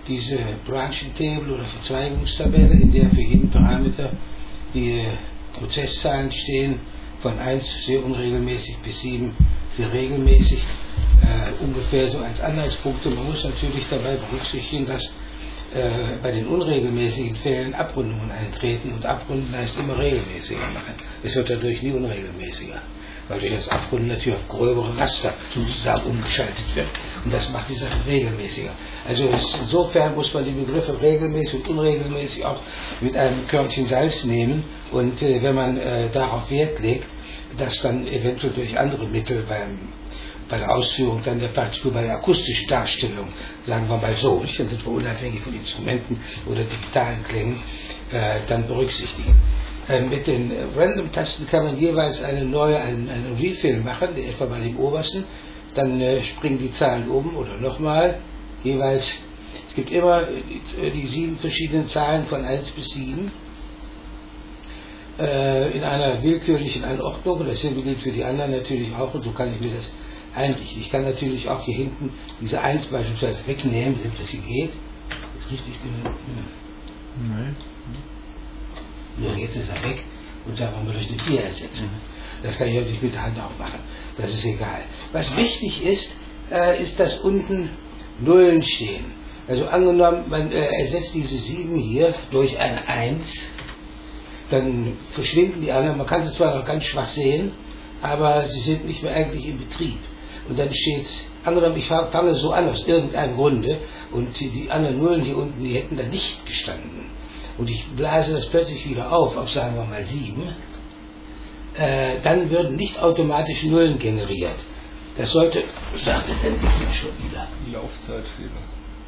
diese Branching Table oder Verzweigungstabelle, in der für jeden Parameter die Prozesszahlen stehen, von 1 sehr unregelmäßig bis 7 sehr regelmäßig, ungefähr so als Anhaltspunkte. Man muss natürlich dabei berücksichtigen, dass bei den unregelmäßigen Fällen Abrundungen eintreten, und Abrunden heißt immer regelmäßiger machen. Es wird dadurch nie unregelmäßiger, weil durch das Abrunden natürlich auf gröbere Raster sozusagen umgeschaltet wird, und das macht die Sache regelmäßiger. Also insofern muss man die Begriffe regelmäßig und unregelmäßig auch mit einem Körnchen Salz nehmen, und wenn man darauf Wert legt, dass dann eventuell durch andere Mittel bei der Ausführung dann der Partitur, bei der akustischen Darstellung, sagen wir mal so, nicht? Dann sind wir unabhängig von Instrumenten oder digitalen Klängen, dann berücksichtigen. Mit den Random-Tasten kann man jeweils einen Refill machen, etwa bei dem obersten, dann springen die Zahlen um oder nochmal, jeweils, es gibt immer die 7 verschiedenen Zahlen von 1 bis 7, in einer willkürlichen Anordnung, und dasselbe gilt für die anderen natürlich auch, und so kann ich mir das einrichten. Ich kann natürlich auch hier hinten diese 1 beispielsweise wegnehmen, wenn das hier geht. Ist richtig genug? Nein. Nur jetzt ist er weg, und sagen wir mal durch eine 4 ersetzen. Das kann ich natürlich mit der Hand auch machen. Das ist egal. Was wichtig ist, ist, dass unten Nullen stehen. Also angenommen, man ersetzt diese 7 hier durch eine 1, dann verschwinden die anderen. Man kann sie zwar noch ganz schwach sehen, aber sie sind nicht mehr eigentlich in Betrieb. Und dann steht, angenommen, ich fange so an aus irgendeinem Grunde, und die anderen Nullen hier unten, die hätten da nicht gestanden. Und ich blase das plötzlich wieder auf, sagen wir mal 7, dann würden nicht automatisch Nullen generiert. Das sollte, was sagt es denn schon wieder? Laufzeitfehler.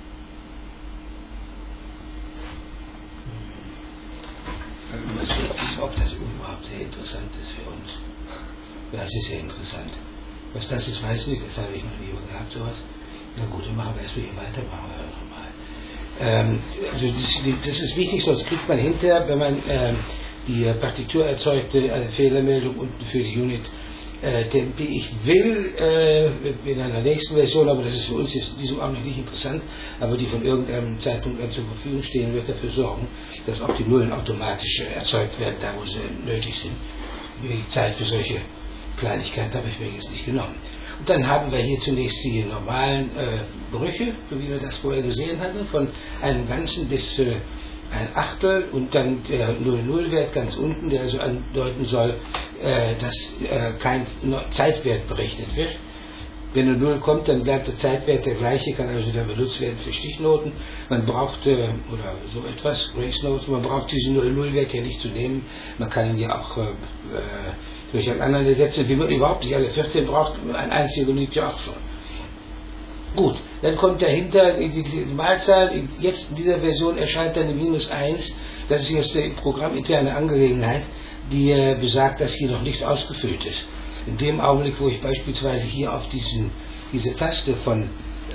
Das ist, ob das überhaupt sehr interessant ist für uns. Ja, es ist sehr interessant. Was das ist, weiß ich nicht, das habe ich noch nie gehabt, sowas. Na gut, dann machen wir erstmal hier weiter, machen wir nochmal. Also das ist wichtig, sonst kriegt man hinterher, wenn man die Partitur erzeugte, eine Fehlermeldung unten für die Unit Tempi. Ich will in einer nächsten Version, aber das ist für uns jetzt in diesem Augenblick nicht interessant, aber die von irgendeinem Zeitpunkt an zur Verfügung stehen, wird dafür sorgen, dass auch die Nullen automatisch erzeugt werden, da wo sie nötig sind. Die Zeit für solche Kleinigkeiten habe ich mir jetzt nicht genommen. Und dann haben wir hier zunächst die normalen Brüche, so wie wir das vorher gesehen hatten, von einem Ganzen bis ein Achtel, und dann der 0,0-Wert ganz unten, der also andeuten soll, dass kein Zeitwert berechnet wird. Wenn eine 0 kommt, dann bleibt der Zeitwert der gleiche, kann also dann benutzt werden für Stichnoten. Man braucht, oder so etwas, Grace Notes, man braucht diesen 0,0-Wert ja nicht zu nehmen. Man kann ihn ja auch durch einen anderen ersetzen, wie man überhaupt nicht alle 14 braucht, ein einziger genügt ja auch schon. Gut, dann kommt dahinter die Malzahl, jetzt in dieser Version erscheint dann eine -1, das ist jetzt eine programminterne Angelegenheit, die besagt, dass hier noch nicht ausgefüllt ist. In dem Augenblick, wo ich beispielsweise hier auf diese Taste von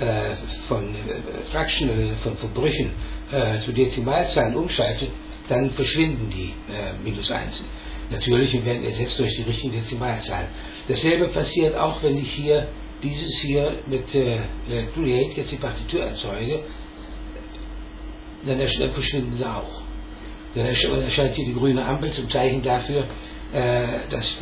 Fractional, von Brüchen zu Dezimalzahlen umschalte, dann verschwinden die -1. Natürlich und werden ersetzt durch die richtigen Dezimalzahlen. Dasselbe passiert auch, wenn ich hier dieses hier mit Create jetzt die Partitur erzeuge, dann verschwinden sie auch. Dann erscheint hier die grüne Ampel zum Zeichen dafür, dass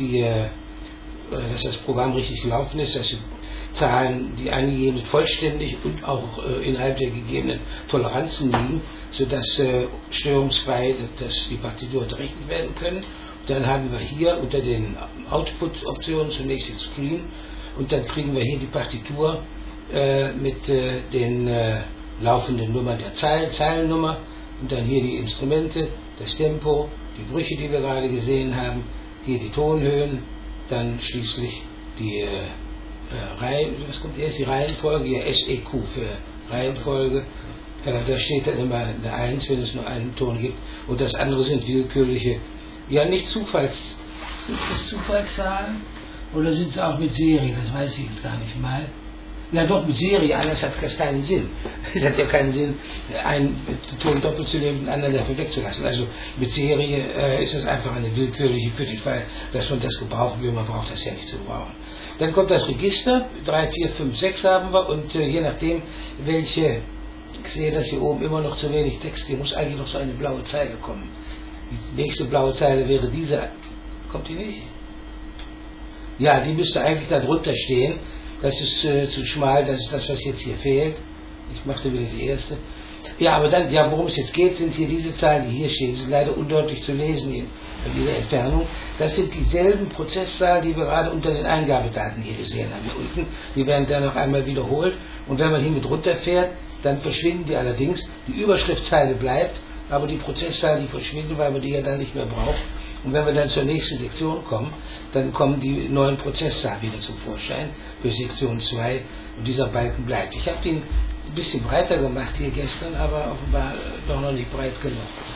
das Programm richtig gelaufen ist, dass die Zahlen, die eingegeben sind, vollständig und auch innerhalb der gegebenen Toleranzen liegen, sodass störungsfrei dass die Partitur unterrichtet werden können. Dann haben wir hier unter den Output-Optionen zunächst den Screen, und dann kriegen wir hier die Partitur mit den laufenden Nummern der Zeilennummer, und dann hier die Instrumente, das Tempo, die Brüche, die wir gerade gesehen haben, hier die Tonhöhen, dann schließlich die was kommt erst? Die Reihenfolge, ja, SEQ für Reihenfolge. Da steht dann immer eine 1, wenn es nur einen Ton gibt, und das andere sind willkürliche, ja, nicht Zufallszahlen, oder sind es auch mit Serie, das weiß ich jetzt gar nicht mal. Ja doch, mit Serie, anders hat das keinen Sinn. Es hat ja keinen Sinn, einen Ton doppelt zu nehmen und den anderen dafür wegzulassen. Also mit Serie ist das einfach eine willkürliche, für den Fall, dass man das gebrauchen will, man braucht das ja nicht zu gebrauchen. Dann kommt das Register, 3, 4, 5, 6 haben wir, und je nachdem, welche sehe, dass hier oben immer noch zu wenig Text, hier muss eigentlich noch so eine blaue Zeile kommen. Die nächste blaue Zeile wäre diese. Kommt die nicht? Ja, die müsste eigentlich da drunter stehen. Das ist zu schmal, das ist das, was jetzt hier fehlt. Ich mache wieder die erste. Ja, aber dann, ja, worum es jetzt geht, sind hier diese Zahlen, die hier stehen. Die sind leider undeutlich zu lesen bei dieser Entfernung. Das sind dieselben Prozesszahlen, die wir gerade unter den Eingabedaten hier gesehen haben. Hier unten, die werden dann noch einmal wiederholt. Und wenn man hier mit runterfährt, dann verschwinden die allerdings. Die Überschriftzeile bleibt, aber die Prozesszahlen, die verschwinden, weil man die ja dann nicht mehr braucht. Und wenn wir dann zur nächsten Sektion kommen, dann kommen die neuen Prozesszahlen wieder zum Vorschein für Sektion 2 und dieser Balken bleibt. Ich habe den ein bisschen breiter gemacht hier gestern, aber offenbar doch noch nicht breit genug.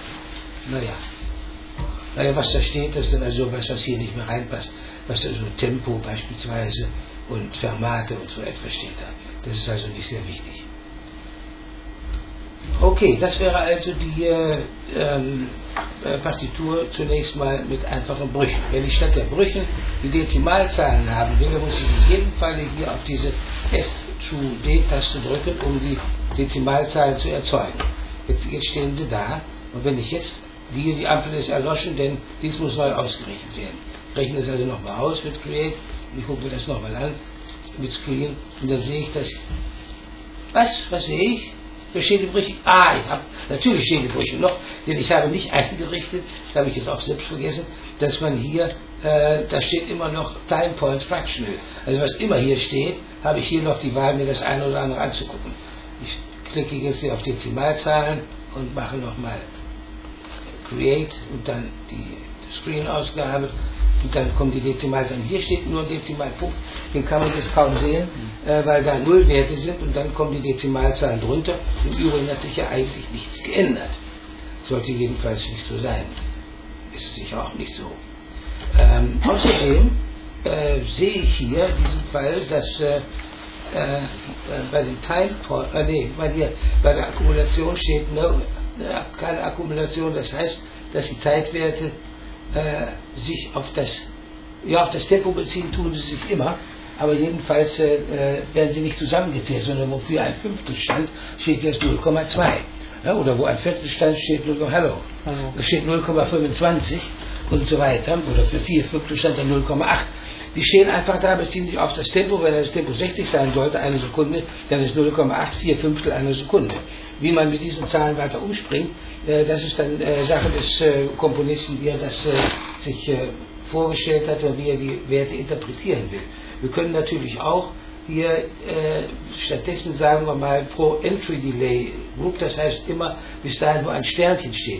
Naja, was da steht, das ist dann also was hier nicht mehr reinpasst. Was da so Tempo beispielsweise und Fermate und so etwas steht da. Das ist also nicht sehr wichtig. Okay, das wäre also die Partitur zunächst mal mit einfachen Brüchen. Wenn ich statt der Brüchen die Dezimalzahlen haben will, dann muss ich in jedem Fall hier auf diese F-D-Taste drücken, um die Dezimalzahlen zu erzeugen. Jetzt stehen sie da und wenn ich jetzt, die Ampel ist erloschen, denn dies muss neu ausgerechnet werden. Ich rechne es also nochmal aus mit Create, ich gucke mir das nochmal an, mit Screen, und dann sehe ich das. Was sehe ich? Da stehen die Brüche. Natürlich stehen die Brüche noch, denn ich habe nicht eingerichtet, das habe ich jetzt auch selbst vergessen, dass man hier, da steht immer noch Time Point Fractional. Also was immer hier steht, habe ich hier noch die Wahl, mir das eine oder andere anzugucken. Ich klicke jetzt hier auf Dezimalzahlen und mache nochmal Create und dann die Screen-Ausgabe. Und dann kommen die Dezimalzahlen. Hier steht nur ein Dezimalpunkt, den kann man jetzt kaum sehen, weil da Nullwerte sind und dann kommen die Dezimalzahlen drunter. Im Übrigen hat sich ja eigentlich nichts geändert. Sollte jedenfalls nicht so sein. Ist sicher auch nicht so. Außerdem sehe ich hier in diesem Fall, dass bei dem bei der Akkumulation steht keine Akkumulation, das heißt, dass die Zeitwerte sich auf das Tempo beziehen, tun sie sich immer, aber jedenfalls werden sie nicht zusammengezählt, sondern wofür ein Fünftelstand steht jetzt 0,2. Ja, oder wo ein Viertelstand steht, da steht 0,25 und so weiter, oder für 4 Fünftelstand dann 0,8. Die stehen einfach da, beziehen sich auf das Tempo. Wenn das Tempo 60 sein sollte, eine Sekunde, dann ist 0,84 Fünftel eine Sekunde. Wie man mit diesen Zahlen weiter umspringt, das ist dann Sache des Komponisten, wie er das sich vorgestellt hat und wie er die Werte interpretieren will. Wir können natürlich auch hier stattdessen, sagen wir mal, pro Entry Delay Group, das heißt immer bis dahin, wo ein Sternchen steht.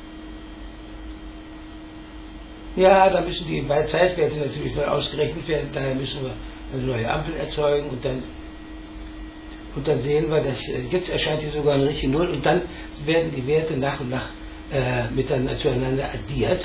Ja, da müssen die beiden Zeitwerte natürlich neu ausgerechnet werden, daher müssen wir eine neue Ampel erzeugen und dann sehen wir, dass jetzt erscheint hier sogar eine richtige Null und dann werden die Werte nach und nach miteinander zueinander addiert.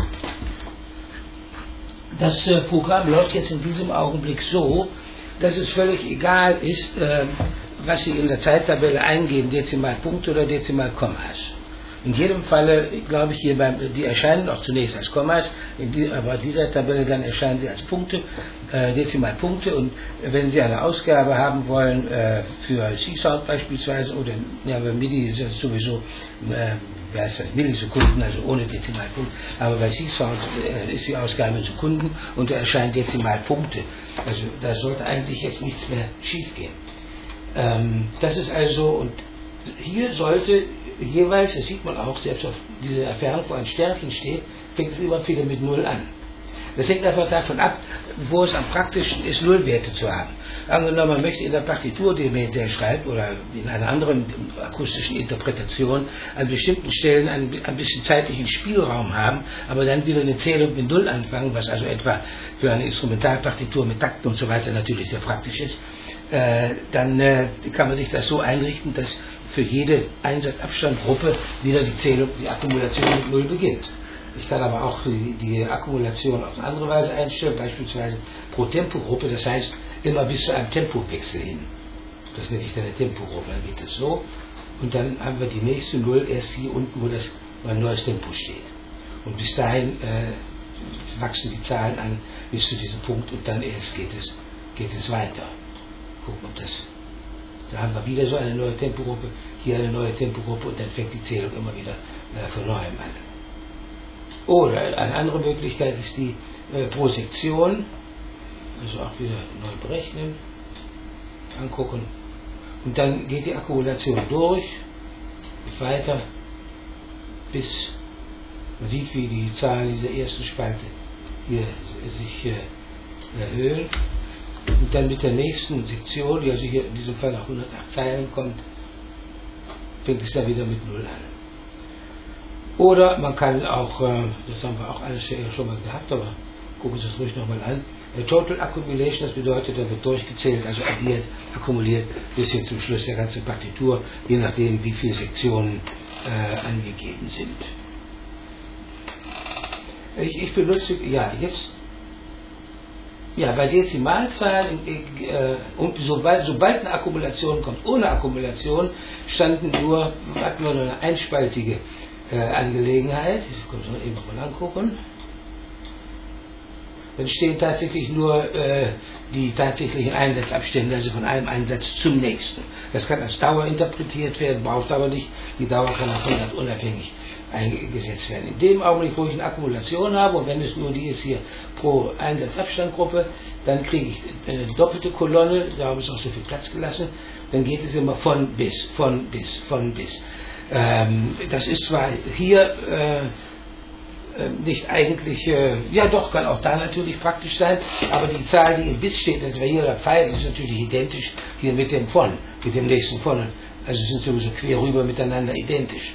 Das Programm läuft jetzt in diesem Augenblick so, dass es völlig egal ist, was Sie in der Zeittabelle eingeben, Dezimalpunkt oder Dezimalkommas. In jedem Falle, glaube ich, die erscheinen auch zunächst als Kommas, aber in dieser Tabelle dann erscheinen sie als Punkte, Dezimalpunkte, und wenn Sie eine Ausgabe haben wollen für C-Sound beispielsweise, oder bei MIDI ist das sowieso Millisekunden, also ohne Dezimalpunkt, aber bei C-Sound ist die Ausgabe in Sekunden und da erscheinen Dezimalpunkte. Also da sollte eigentlich jetzt nichts mehr schief gehen. Das ist also, und hier sollte jeweils, das sieht man auch, selbst auf dieser Entfernung, wo ein Sternchen steht, fängt es immer wieder mit 0 an. Das hängt einfach davon ab, wo es am praktischsten ist, Nullwerte zu haben. Angenommen, man möchte in der Partitur, die der schreibt, oder in einer anderen akustischen Interpretation, an bestimmten Stellen ein bisschen zeitlichen Spielraum haben, aber dann wieder eine Zählung mit 0 anfangen, was also etwa für eine Instrumentalpartitur mit Takten und so weiter natürlich sehr praktisch ist, dann kann man sich das so einrichten, dass für jede Einsatzabstandgruppe wieder die Akkumulation mit 0 beginnt. Ich kann aber auch die Akkumulation auf eine andere Weise einstellen, beispielsweise pro Tempogruppe, das heißt immer bis zu einem Tempowechsel hin. Das nenne ich dann eine Tempogruppe, dann geht das so und dann haben wir die nächste 0 erst hier unten, wo ein neues Tempo steht. Und bis dahin wachsen die Zahlen an bis zu diesem Punkt und dann erst geht es weiter. Gucken, ob das Da haben wir wieder so eine neue Tempogruppe, hier eine neue Tempogruppe und dann fängt die Zählung immer wieder von neuem an. Oder eine andere Möglichkeit ist die pro Sektion, also auch wieder neu berechnen, angucken und dann geht die Akkumulation durch, geht weiter, bis man sieht, wie die Zahlen dieser ersten Spalte hier sich erhöhen und dann mit der nächsten Sektion, die also hier in diesem Fall nach 108 Zeilen kommt, fängt es da wieder mit 0 an. Oder man kann auch, das haben wir auch alles schon mal gehabt, aber gucken Sie es ruhig nochmal an, Total Accumulation, das bedeutet, da wird durchgezählt, also addiert, akkumuliert, bis hin zum Schluss der ganzen Partitur, je nachdem, wie viele Sektionen angegeben sind. Ich benutze, bei Dezimalzahlen, und sobald eine Akkumulation kommt, ohne Akkumulation, hatten wir nur eine einspaltige Angelegenheit. Ich kann es noch eben mal angucken. Dann stehen tatsächlich nur die tatsächlichen Einsatzabstände, also von einem Einsatz zum nächsten. Das kann als Dauer interpretiert werden, braucht aber nicht. Die Dauer kann auch ganz unabhängig eingesetzt werden. In dem Augenblick, wo ich eine Akkumulation habe, und wenn es nur die ist hier pro Einsatzabstandgruppe, dann kriege ich eine doppelte Kolonne, da habe ich auch so viel Platz gelassen, dann geht es immer von bis. Das ist zwar hier nicht eigentlich, doch, kann auch da natürlich praktisch sein, aber die Zahl, die im bis steht, etwa hier der Pfeil, ist natürlich identisch hier mit dem von, mit dem nächsten von, also sind sowieso quer rüber miteinander identisch.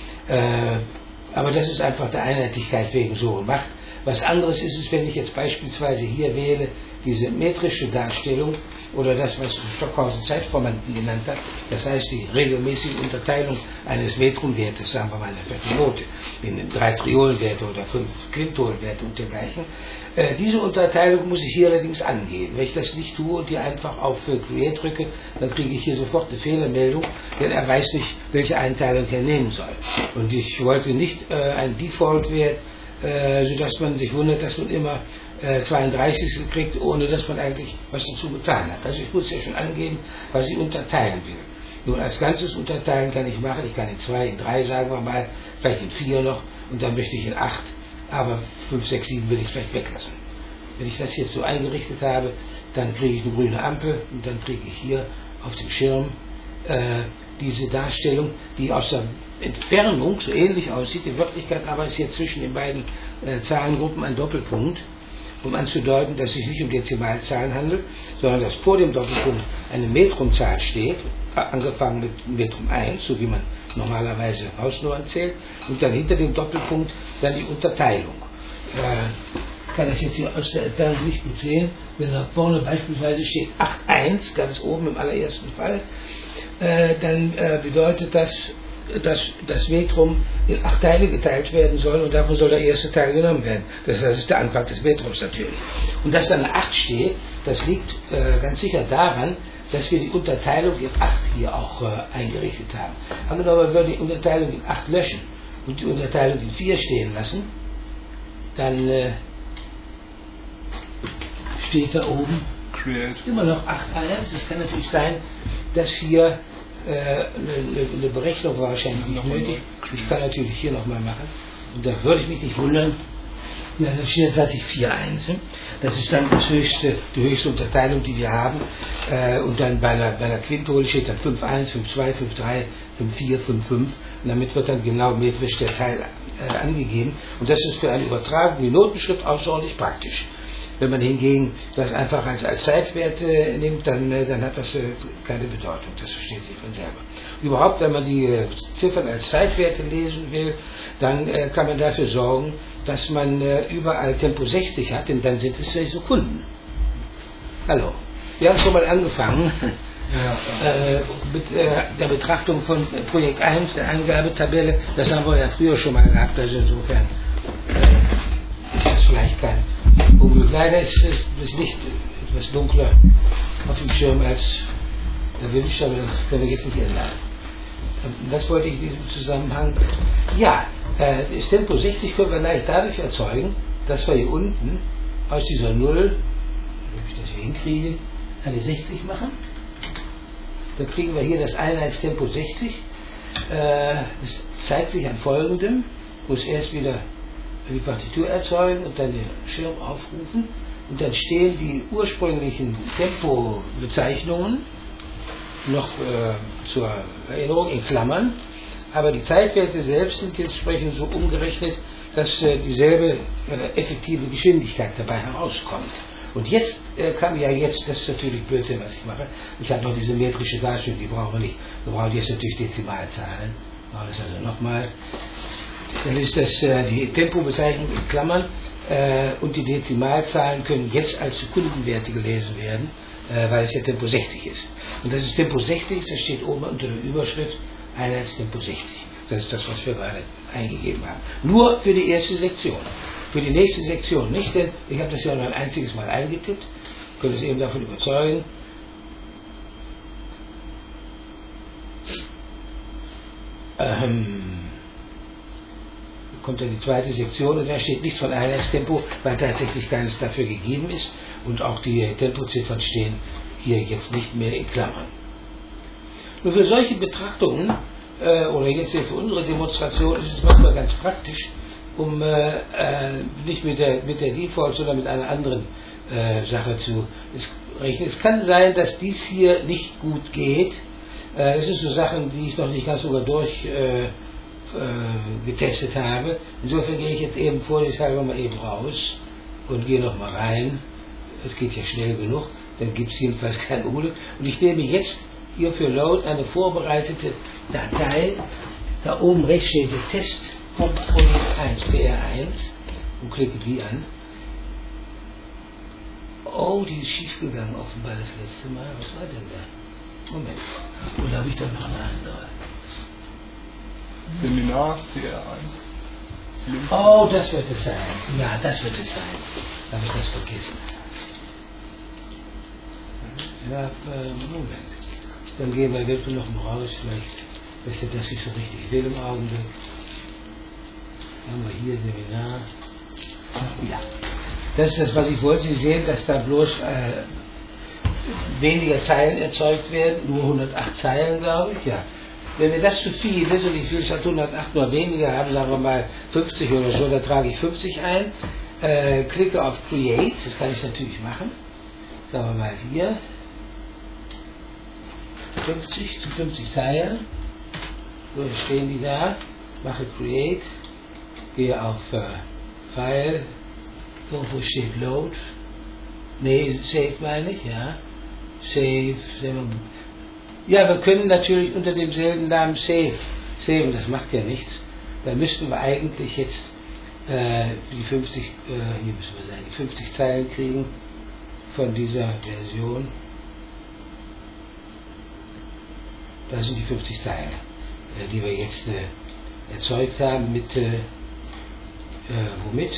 Aber das ist einfach der Einheitlichkeit wegen so gemacht. Was anderes ist es, wenn ich jetzt beispielsweise hier wähle, diese metrische Darstellung oder das, was Stockhausen Zeitformanten genannt hat, das heißt die regelmäßige Unterteilung eines Metrumwertes, sagen wir mal eine Viertelnote, in 3 Triolenwerte oder 5 Quintolenwerte und dergleichen. Diese Unterteilung muss ich hier allerdings angeben. Wenn ich das nicht tue und hier einfach auf Create drücke, dann kriege ich hier sofort eine Fehlermeldung, denn er weiß nicht, welche Einteilung er nehmen soll. Und ich wollte nicht einen Default-Wert, sodass man sich wundert, dass man immer 32 kriegt, ohne dass man eigentlich was dazu getan hat. Also ich muss ja schon angeben, was ich unterteilen will. Nun, als Ganzes unterteilen kann ich machen, ich kann in 2, in 3 sagen wir mal, vielleicht in 4 noch und dann möchte ich in 8, aber 5, 6, 7 will ich vielleicht weglassen. Wenn ich das jetzt so eingerichtet habe, dann kriege ich eine grüne Ampel und dann kriege ich hier auf dem Schirm diese Darstellung, die aus der Entfernung so ähnlich aussieht. In Wirklichkeit aber ist jetzt zwischen den beiden Zahlengruppen ein Doppelpunkt, um anzudeuten, dass es sich nicht um Dezimalzahlen handelt, sondern dass vor dem Doppelpunkt eine Metrumzahl steht, angefangen mit Metrum 1, so wie man normalerweise Hausnummern zählt, und dann hinter dem Doppelpunkt dann die Unterteilung. Kann das jetzt hier aus der Entfernung nicht gut sehen, wenn da vorne beispielsweise steht 8,1, ganz oben im allerersten Fall, dann bedeutet das, dass das Metrum in 8 Teile geteilt werden soll und davon soll der erste Teil genommen werden. Das ist der Anfang des Metrums natürlich. Und dass da eine 8 steht, das liegt ganz sicher daran, dass wir die Unterteilung in 8 hier auch eingerichtet haben. Angenommen, wir würden die Unterteilung in 8 löschen und die Unterteilung in 4 stehen lassen, dann steht da oben immer noch 8,1. Es kann natürlich sein, dass hier eine Berechnung war wahrscheinlich nicht nötig. Ich kann natürlich hier nochmal machen. Und da würde ich mich nicht wundern. Ja, dann steht tatsächlich 4,1. Das ist dann die höchste Unterteilung, die wir haben. Und dann bei einer Quintole steht dann 5,1, 5,2, 5,3, 5,4, 5,5. Und damit wird dann genau metrisch der Teil angegeben. Und das ist für eine Übertragung wie Notenschrift außerordentlich praktisch. Wenn man hingegen das einfach als Zeitwert nimmt, dann hat das keine Bedeutung. Das versteht sich von selber. Überhaupt, wenn man die Ziffern als Zeitwerte lesen will, dann kann man dafür sorgen, dass man überall Tempo 60 hat, denn dann sind es 6 Sekunden. Hallo. Wir haben schon mal angefangen mit der Betrachtung von Projekt 1, der Angabetabelle. Das haben wir ja früher schon mal gehabt, also insofern ist das vielleicht kein Unglück. Leider ist das Licht etwas dunkler auf dem Schirm als erwünscht, aber das können wir jetzt nicht ändern. Was wollte ich in diesem Zusammenhang? Ja, das Tempo 60 können wir leicht dadurch erzeugen, dass wir hier unten aus dieser 0, wenn ich das hier hinkriege, eine 60 machen. dann kriegen wir hier das Einheitstempo 60. Das zeigt sich an folgendem. Ich muss erst wieder die Partitur erzeugen und dann den Schirm aufrufen. Und dann stehen die ursprünglichen Tempobezeichnungen noch zur Erinnerung in Klammern. Aber die Zeitwerte selbst sind jetzt entsprechend so umgerechnet, dass dieselbe effektive Geschwindigkeit dabei herauskommt. Und jetzt kann ja jetzt, das ist natürlich Blödsinn, was ich mache, ich habe noch diese metrische Darstellung, die brauchen wir nicht. Wir brauchen jetzt natürlich Dezimalzahlen. Wir brauchen das also nochmal. Dann ist das die Tempobezeichnung in Klammern und die Dezimalzahlen können jetzt als Sekundenwerte gelesen werden, weil es ja Tempo 60 ist. Und das ist Tempo 60, das steht oben unter der Überschrift Einheitstempo 60. Das ist das, was wir gerade eingegeben haben. Nur für die erste Sektion. Für die nächste Sektion nicht, denn ich habe das ja nur ein einziges Mal eingetippt. Ich könnte es eben davon überzeugen. Kommt dann die zweite Sektion und da steht nichts von Einheitstempo, weil tatsächlich keines dafür gegeben ist und auch die Tempoziffern stehen hier jetzt nicht mehr in Klammern. Nur für solche Betrachtungen oder jetzt für unsere Demonstration ist es manchmal ganz praktisch, um nicht mit der Default, sondern mit einer anderen Sache zu rechnen. Es kann sein, dass dies hier nicht gut geht. Das sind so Sachen, die ich noch nicht ganz sogar getestet habe. Insofern gehe ich jetzt eben vorsichtshalber mal eben raus und gehe noch mal rein. Es geht ja schnell genug, dann gibt es jedenfalls kein Unglück. Und ich nehme jetzt hier für Load eine vorbereitete Datei. Da oben rechts steht der Test vom Projekt 1, PR1 und klicke die an. Oh, die ist schief gegangen offenbar das letzte Mal. Was war denn da? Moment. Oder habe ich da noch eine andere? Seminar PR1. Oh, das wird es sein. Ja, das wird es sein. Da habe ich das vergessen. Ja, Moment. Dann gehen wir wirklich noch mal raus. Vielleicht ist das nicht so richtig will im Augenblick. Haben wir hier Seminar. Ja. Das ist das, was ich wollte. Sie sehen, dass da bloß weniger Zeilen erzeugt werden. Nur 108 Zeilen, glaube ich. Ja. Wenn mir das zu viel ist und ich will statt 108 nur weniger haben, sagen wir mal 50 oder so, dann trage ich 50 ein, klicke auf Create, das kann ich natürlich machen, sagen wir mal hier, 50 zu 50 Zeilen, so stehen die da, mache Create, gehe auf File, wo steht Load, nee, Save meine ich, ja, Save, ja, wir können natürlich unter demselben Namen saven, das macht ja nichts. Da müssten wir eigentlich jetzt die 50, hier müssen wir sein, die 50 Zeilen kriegen von dieser Version. Das sind die 50 Zeilen, die wir jetzt erzeugt haben mit, womit?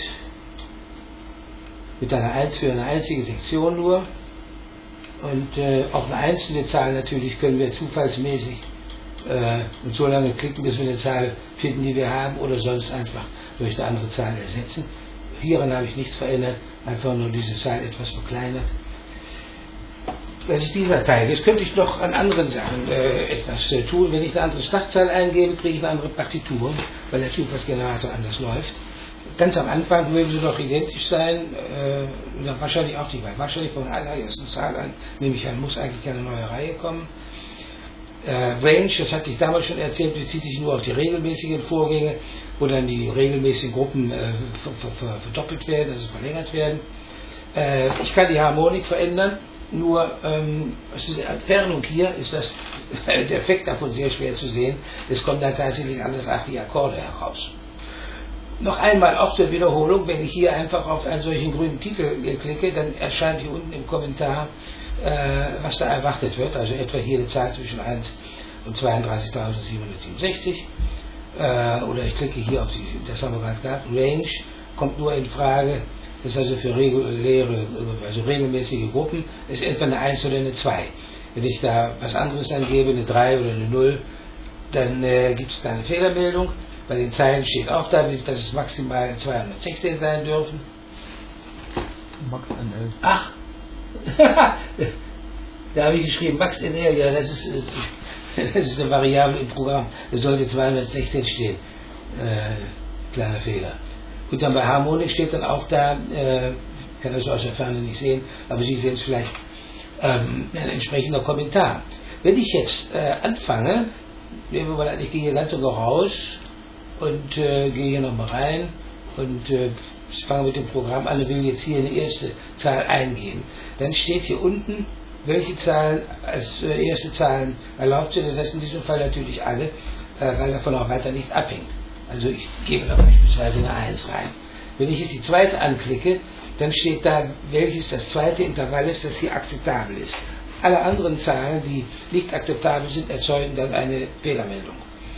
Mit einer 1 für eine einzige Sektion nur. Und auch eine einzelne Zahl natürlich können wir zufallsmäßig und so lange klicken, bis wir eine Zahl finden, die wir haben, oder sonst einfach durch eine andere Zahl ersetzen. Hieran habe ich nichts verändert, einfach nur diese Zahl etwas verkleinert. Das ist dieser Teil. Jetzt könnte ich noch an anderen Sachen etwas tun. Wenn ich eine andere Startzahl eingebe, kriege ich eine andere Partitur, weil der Zufallsgenerator anders läuft. Ganz am Anfang würden sie noch identisch sein, wahrscheinlich auch nicht, weil wahrscheinlich von einer allerersten Zahl an, nehme ich an, muss eigentlich eine neue Reihe kommen. Range, das hatte ich damals schon erzählt, bezieht sich nur auf die regelmäßigen Vorgänge, wo dann die regelmäßigen Gruppen verdoppelt werden, also verlängert werden. Ich kann die Harmonik verändern, nur also die Entfernung hier ist das, der Effekt davon sehr schwer zu sehen. Es kommt dann tatsächlich anders auf die Akkorde heraus. Noch einmal auch zur Wiederholung, wenn ich hier einfach auf einen solchen grünen Titel klicke, dann erscheint hier unten im Kommentar, was da erwartet wird, also etwa hier eine Zahl zwischen 1 und 32.767, oder ich klicke hier auf die, das haben wir gerade gehabt, Range kommt nur in Frage, das ist also für regelmäßige Gruppen, ist etwa eine 1 oder eine 2. Wenn ich da was anderes angebe, eine 3 oder eine 0, dann gibt es da eine Fehlermeldung. Bei den Zeilen steht auch da, dass es maximal 216 sein dürfen. Max NL. Ach! Da habe ich geschrieben, Max NR, ja, das ist eine Variable im Programm, es sollte 216 stehen. Kleiner Fehler. Gut, dann bei Harmonik steht dann auch da, kann das aus der Ferne nicht sehen, aber Sie sehen es vielleicht, ein entsprechender Kommentar. Wenn ich jetzt anfange, nehmen wir mal an, ich gehe hier ganz sogar raus und gehe hier nochmal rein und ich fange mit dem Programm an und will jetzt hier eine erste Zahl eingeben. Dann steht hier unten, welche Zahlen als erste Zahlen erlaubt sind. Das sind in diesem Fall natürlich alle, weil davon auch weiter nicht abhängt. Also ich gebe da beispielsweise eine 1 rein. Wenn ich jetzt die zweite anklicke, dann steht da, welches das zweite Intervall ist, das hier akzeptabel ist. Alle anderen Zahlen, die nicht akzeptabel sind, erzeugen dann eine Fehlermeldung.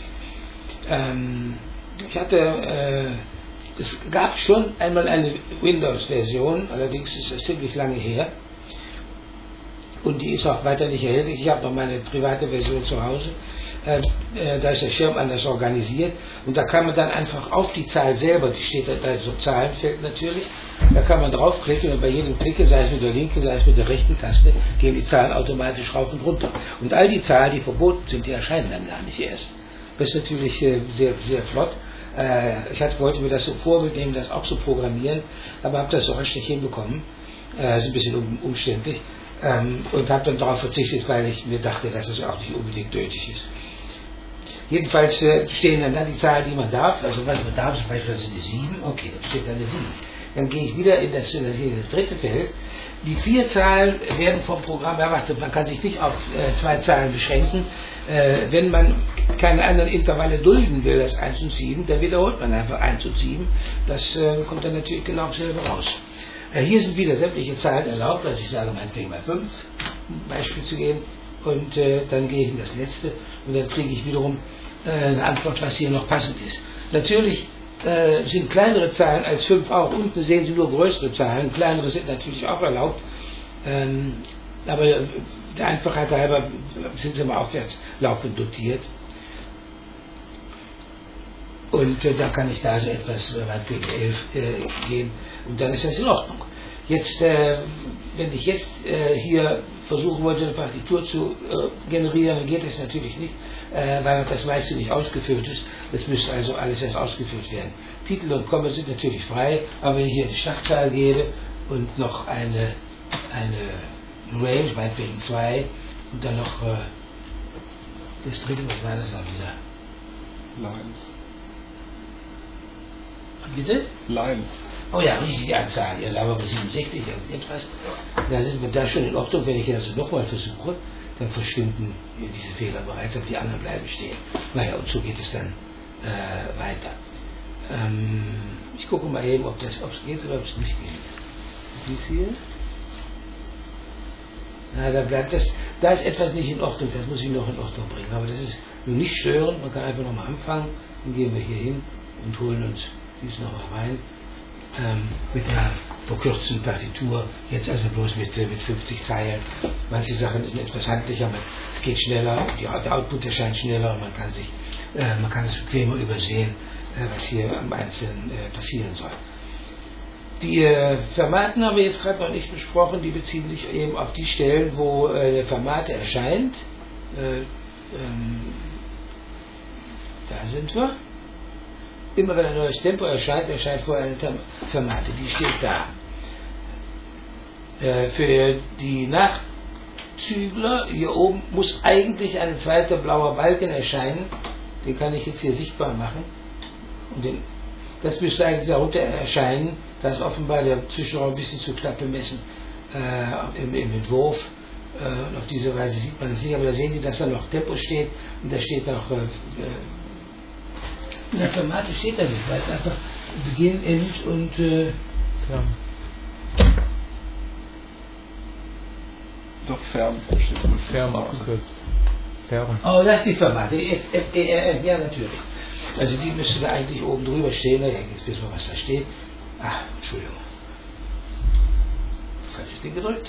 Es gab schon einmal eine Windows-Version, allerdings ist das ziemlich lange her. Und die ist auch weiter nicht erhältlich. Ich habe noch meine private Version zu Hause. Da ist der Schirm anders organisiert. Und da kann man dann einfach auf die Zahl selber, die steht da so Zahlenfeld natürlich, da kann man draufklicken und bei jedem Klicken, sei es mit der linken, sei es mit der rechten Taste, gehen die Zahlen automatisch rauf und runter. Und all die Zahlen, die verboten sind, die erscheinen dann gar nicht erst. Das ist natürlich sehr, sehr flott. Ich wollte mir das so Vorbild nehmen, das auch so programmieren, aber habe das so rasch nicht hinbekommen. Das ist ein bisschen umständlich. Und habe dann darauf verzichtet, weil ich mir dachte, dass es auch nicht unbedingt nötig ist. Jedenfalls stehen dann da die Zahlen, die man darf. Also was man darf, zum Beispiel sind die 7. Okay, da steht dann eine 7. Dann gehe ich wieder in das dritte Feld. Die 4 Zahlen werden vom Programm erwartet. Man kann sich nicht auf 2 Zahlen beschränken. Wenn man keine anderen Intervalle dulden will, das 1 und 7, dann wiederholt man einfach 1 und 7. Das kommt dann natürlich genau selber raus. Hier sind wieder sämtliche Zahlen erlaubt, also ich sage meinetwegen mal 5, um ein Beispiel zu geben, und dann gehe ich in das letzte und dann kriege ich wiederum eine Antwort, was hier noch passend ist. Natürlich sind kleinere Zahlen als 5 auch, unten sehen Sie nur größere Zahlen, kleinere sind natürlich auch erlaubt, aber der Einfachheit halber sind sie mal aufwärts laufend dotiert. Und da kann ich da so etwas meinetwegen 11 gehen und dann ist das in Ordnung. Jetzt, wenn ich jetzt hier versuchen wollte, eine Partitur zu generieren, geht das natürlich nicht, weil das meiste nicht ausgefüllt ist. Das müsste also alles erst ausgefüllt werden. Titel und Komma sind natürlich frei, aber wenn ich hier eine Startzahl gebe und noch eine Range, meinetwegen 2, und dann noch das dritte, was war das dann wieder? Lines. Bitte? Lines. Oh ja, richtig, die Anzahl. Ja, sagen wir mal 67 etwas. Da sind wir da schon in Ordnung. Wenn ich das nochmal versuche, dann verschwinden diese Fehler bereits, aber die anderen bleiben stehen. Naja, und so geht es dann weiter. Ich gucke mal eben, ob es geht oder ob es nicht geht. Dies hier. Na, da ist etwas nicht in Ordnung, das muss ich noch in Ordnung bringen. Aber das ist nur nicht störend, man kann einfach nochmal anfangen. Dann gehen wir hier hin und holen uns dies nochmal rein. Mit einer verkürzten Partitur, jetzt also bloß mit 50 Zeilen. Manche Sachen sind etwas handlicher, es geht schneller, der Output erscheint schneller und man kann es bequemer übersehen, was hier am Einzelnen passieren soll. Die Fermaten haben wir jetzt gerade noch nicht besprochen, die beziehen sich eben auf die Stellen, wo der Fermate erscheint. Da sind wir. Immer wenn ein neues Tempo erscheint vorher eine Fermate, die steht da. Für die Nachzügler, hier oben muss eigentlich ein zweiter blauer Balken erscheinen, den kann ich jetzt hier sichtbar machen. Und das müsste eigentlich darunter erscheinen, da ist offenbar der Zwischenraum ein bisschen zu knapp bemessen im Entwurf. Und auf diese Weise sieht man es nicht, aber da sehen Sie, dass da noch Tempo steht und da steht auch in der Fermate steht da nicht, weil es einfach Beginn, End und Doch Fern. Fern abgekürzt. Fern. Oh, das ist die Fermate, F-E-R-M, ja natürlich. Also die müsste da eigentlich oben drüber stehen, ja, jetzt wissen wir, was da steht. Entschuldigung. Falsches Ding gedrückt.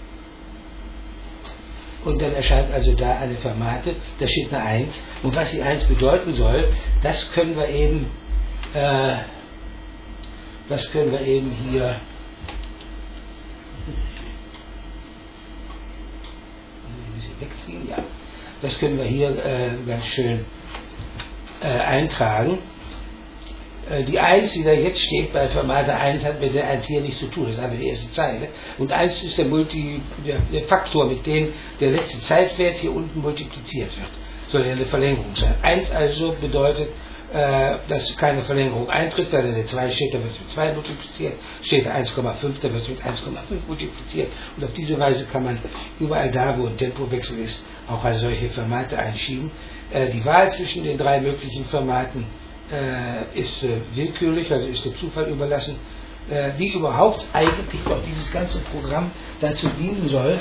Und dann erscheint also da eine Fermate, da steht eine 1. Und was die 1 bedeuten soll, das können wir eben hier ziehen, ja. Das können wir hier ganz schön eintragen. Die 1, die da jetzt steht bei Formate 1, hat mit der 1 hier nichts zu tun, das ist einfach die erste Zeile. Und 1 ist der Faktor, mit dem der letzte Zeitwert hier unten multipliziert wird. Soll ja eine Verlängerung sein. 1 also bedeutet, dass keine Verlängerung eintritt, weil in der 2 steht, da wird es mit 2 multipliziert, steht da 1,5, da wird es mit 1,5 multipliziert. Und auf diese Weise kann man überall da, wo ein Tempowechsel ist, auch also solche Formate einschieben. Die Wahl zwischen den 3 möglichen Formaten ist willkürlich, also ist dem Zufall überlassen, wie überhaupt eigentlich auch dieses ganze Programm dazu dienen soll,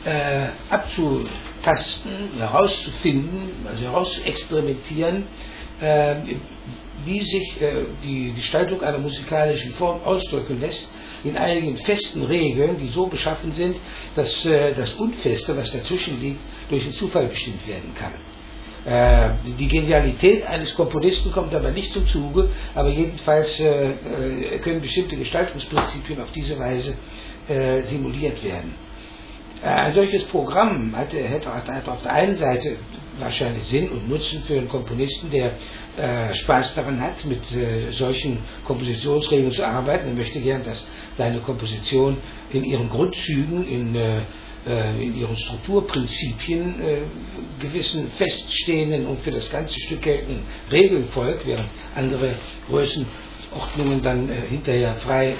abzutasten, herauszufinden, also herauszuexperimentieren, wie sich die Gestaltung einer musikalischen Form ausdrücken lässt, in einigen festen Regeln, die so beschaffen sind, dass das Unfeste, was dazwischen liegt, durch den Zufall bestimmt werden kann. Die Genialität eines Komponisten kommt aber nicht zum Zuge, aber jedenfalls können bestimmte Gestaltungsprinzipien auf diese Weise simuliert werden. Ein solches Programm hat auf der einen Seite wahrscheinlich Sinn und Nutzen für einen Komponisten, der Spaß daran hat, mit solchen Kompositionsregeln zu arbeiten. Er möchte gern, dass seine Komposition in ihren Grundzügen, in ihren Strukturprinzipien gewissen feststehenden und für das ganze Stück geltenden Regeln folgt, während andere Größenordnungen dann hinterher frei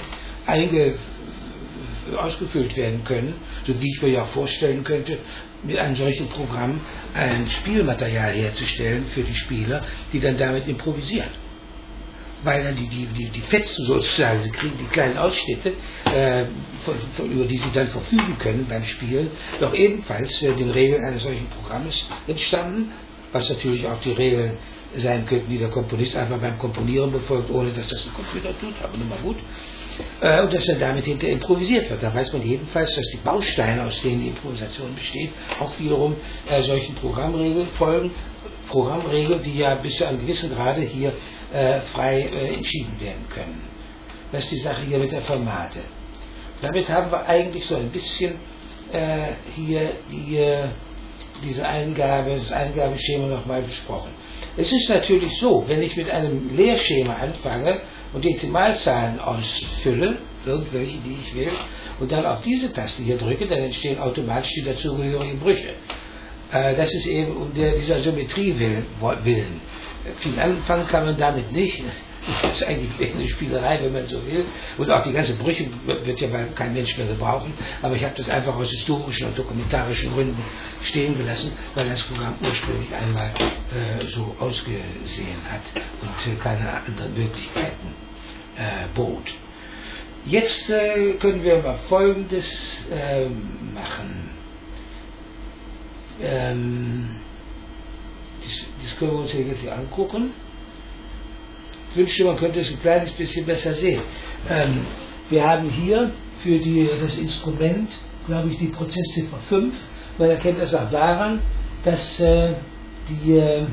ausgefüllt werden können, so wie ich mir ja auch vorstellen könnte, mit einem solchen Programm ein Spielmaterial herzustellen für die Spieler, die dann damit improvisieren. Weil dann die Fetzen sozusagen, sie kriegen die kleinen Ausschnitte, über die sie dann verfügen können beim Spielen, doch ebenfalls den Regeln eines solchen Programmes entstammen, was natürlich auch die Regeln sein könnten, die der Komponist einfach beim Komponieren befolgt, ohne dass das ein Computer tut, aber nun mal gut. Und dass dann damit hinterher improvisiert wird. Da weiß man jedenfalls, dass die Bausteine, aus denen die Improvisation besteht, auch wiederum solchen Programmregeln folgen. Programmregeln, die ja bis zu einem gewissen Grade hier frei entschieden werden können. Das ist die Sache hier mit der Formate. Damit haben wir eigentlich so ein bisschen hier das Eingabeschema nochmal besprochen. Es ist natürlich so, wenn ich mit einem Lehrschema anfange und Dezimalzahlen ausfülle, irgendwelche, die ich will, und dann auf diese Taste hier drücke, dann entstehen automatisch die dazugehörigen Brüche. Das ist eben um dieser Symmetrie willen. Viel anfangen kann man damit nicht. Das ist eigentlich eine Spielerei, wenn man so will. Und auch die ganzen Brüche wird ja kein Mensch mehr gebrauchen. Aber ich habe das einfach aus historischen und dokumentarischen Gründen stehen gelassen, weil das Programm ursprünglich einmal so ausgesehen hat und keine anderen Möglichkeiten bot. Jetzt können wir mal Folgendes machen. Das können wir uns jetzt hier angucken. Ich wünschte, man könnte es ein kleines bisschen besser sehen. Wir haben hier für das Instrument, glaube ich, die Prozessziffer 5. Man erkennt das auch daran, dass die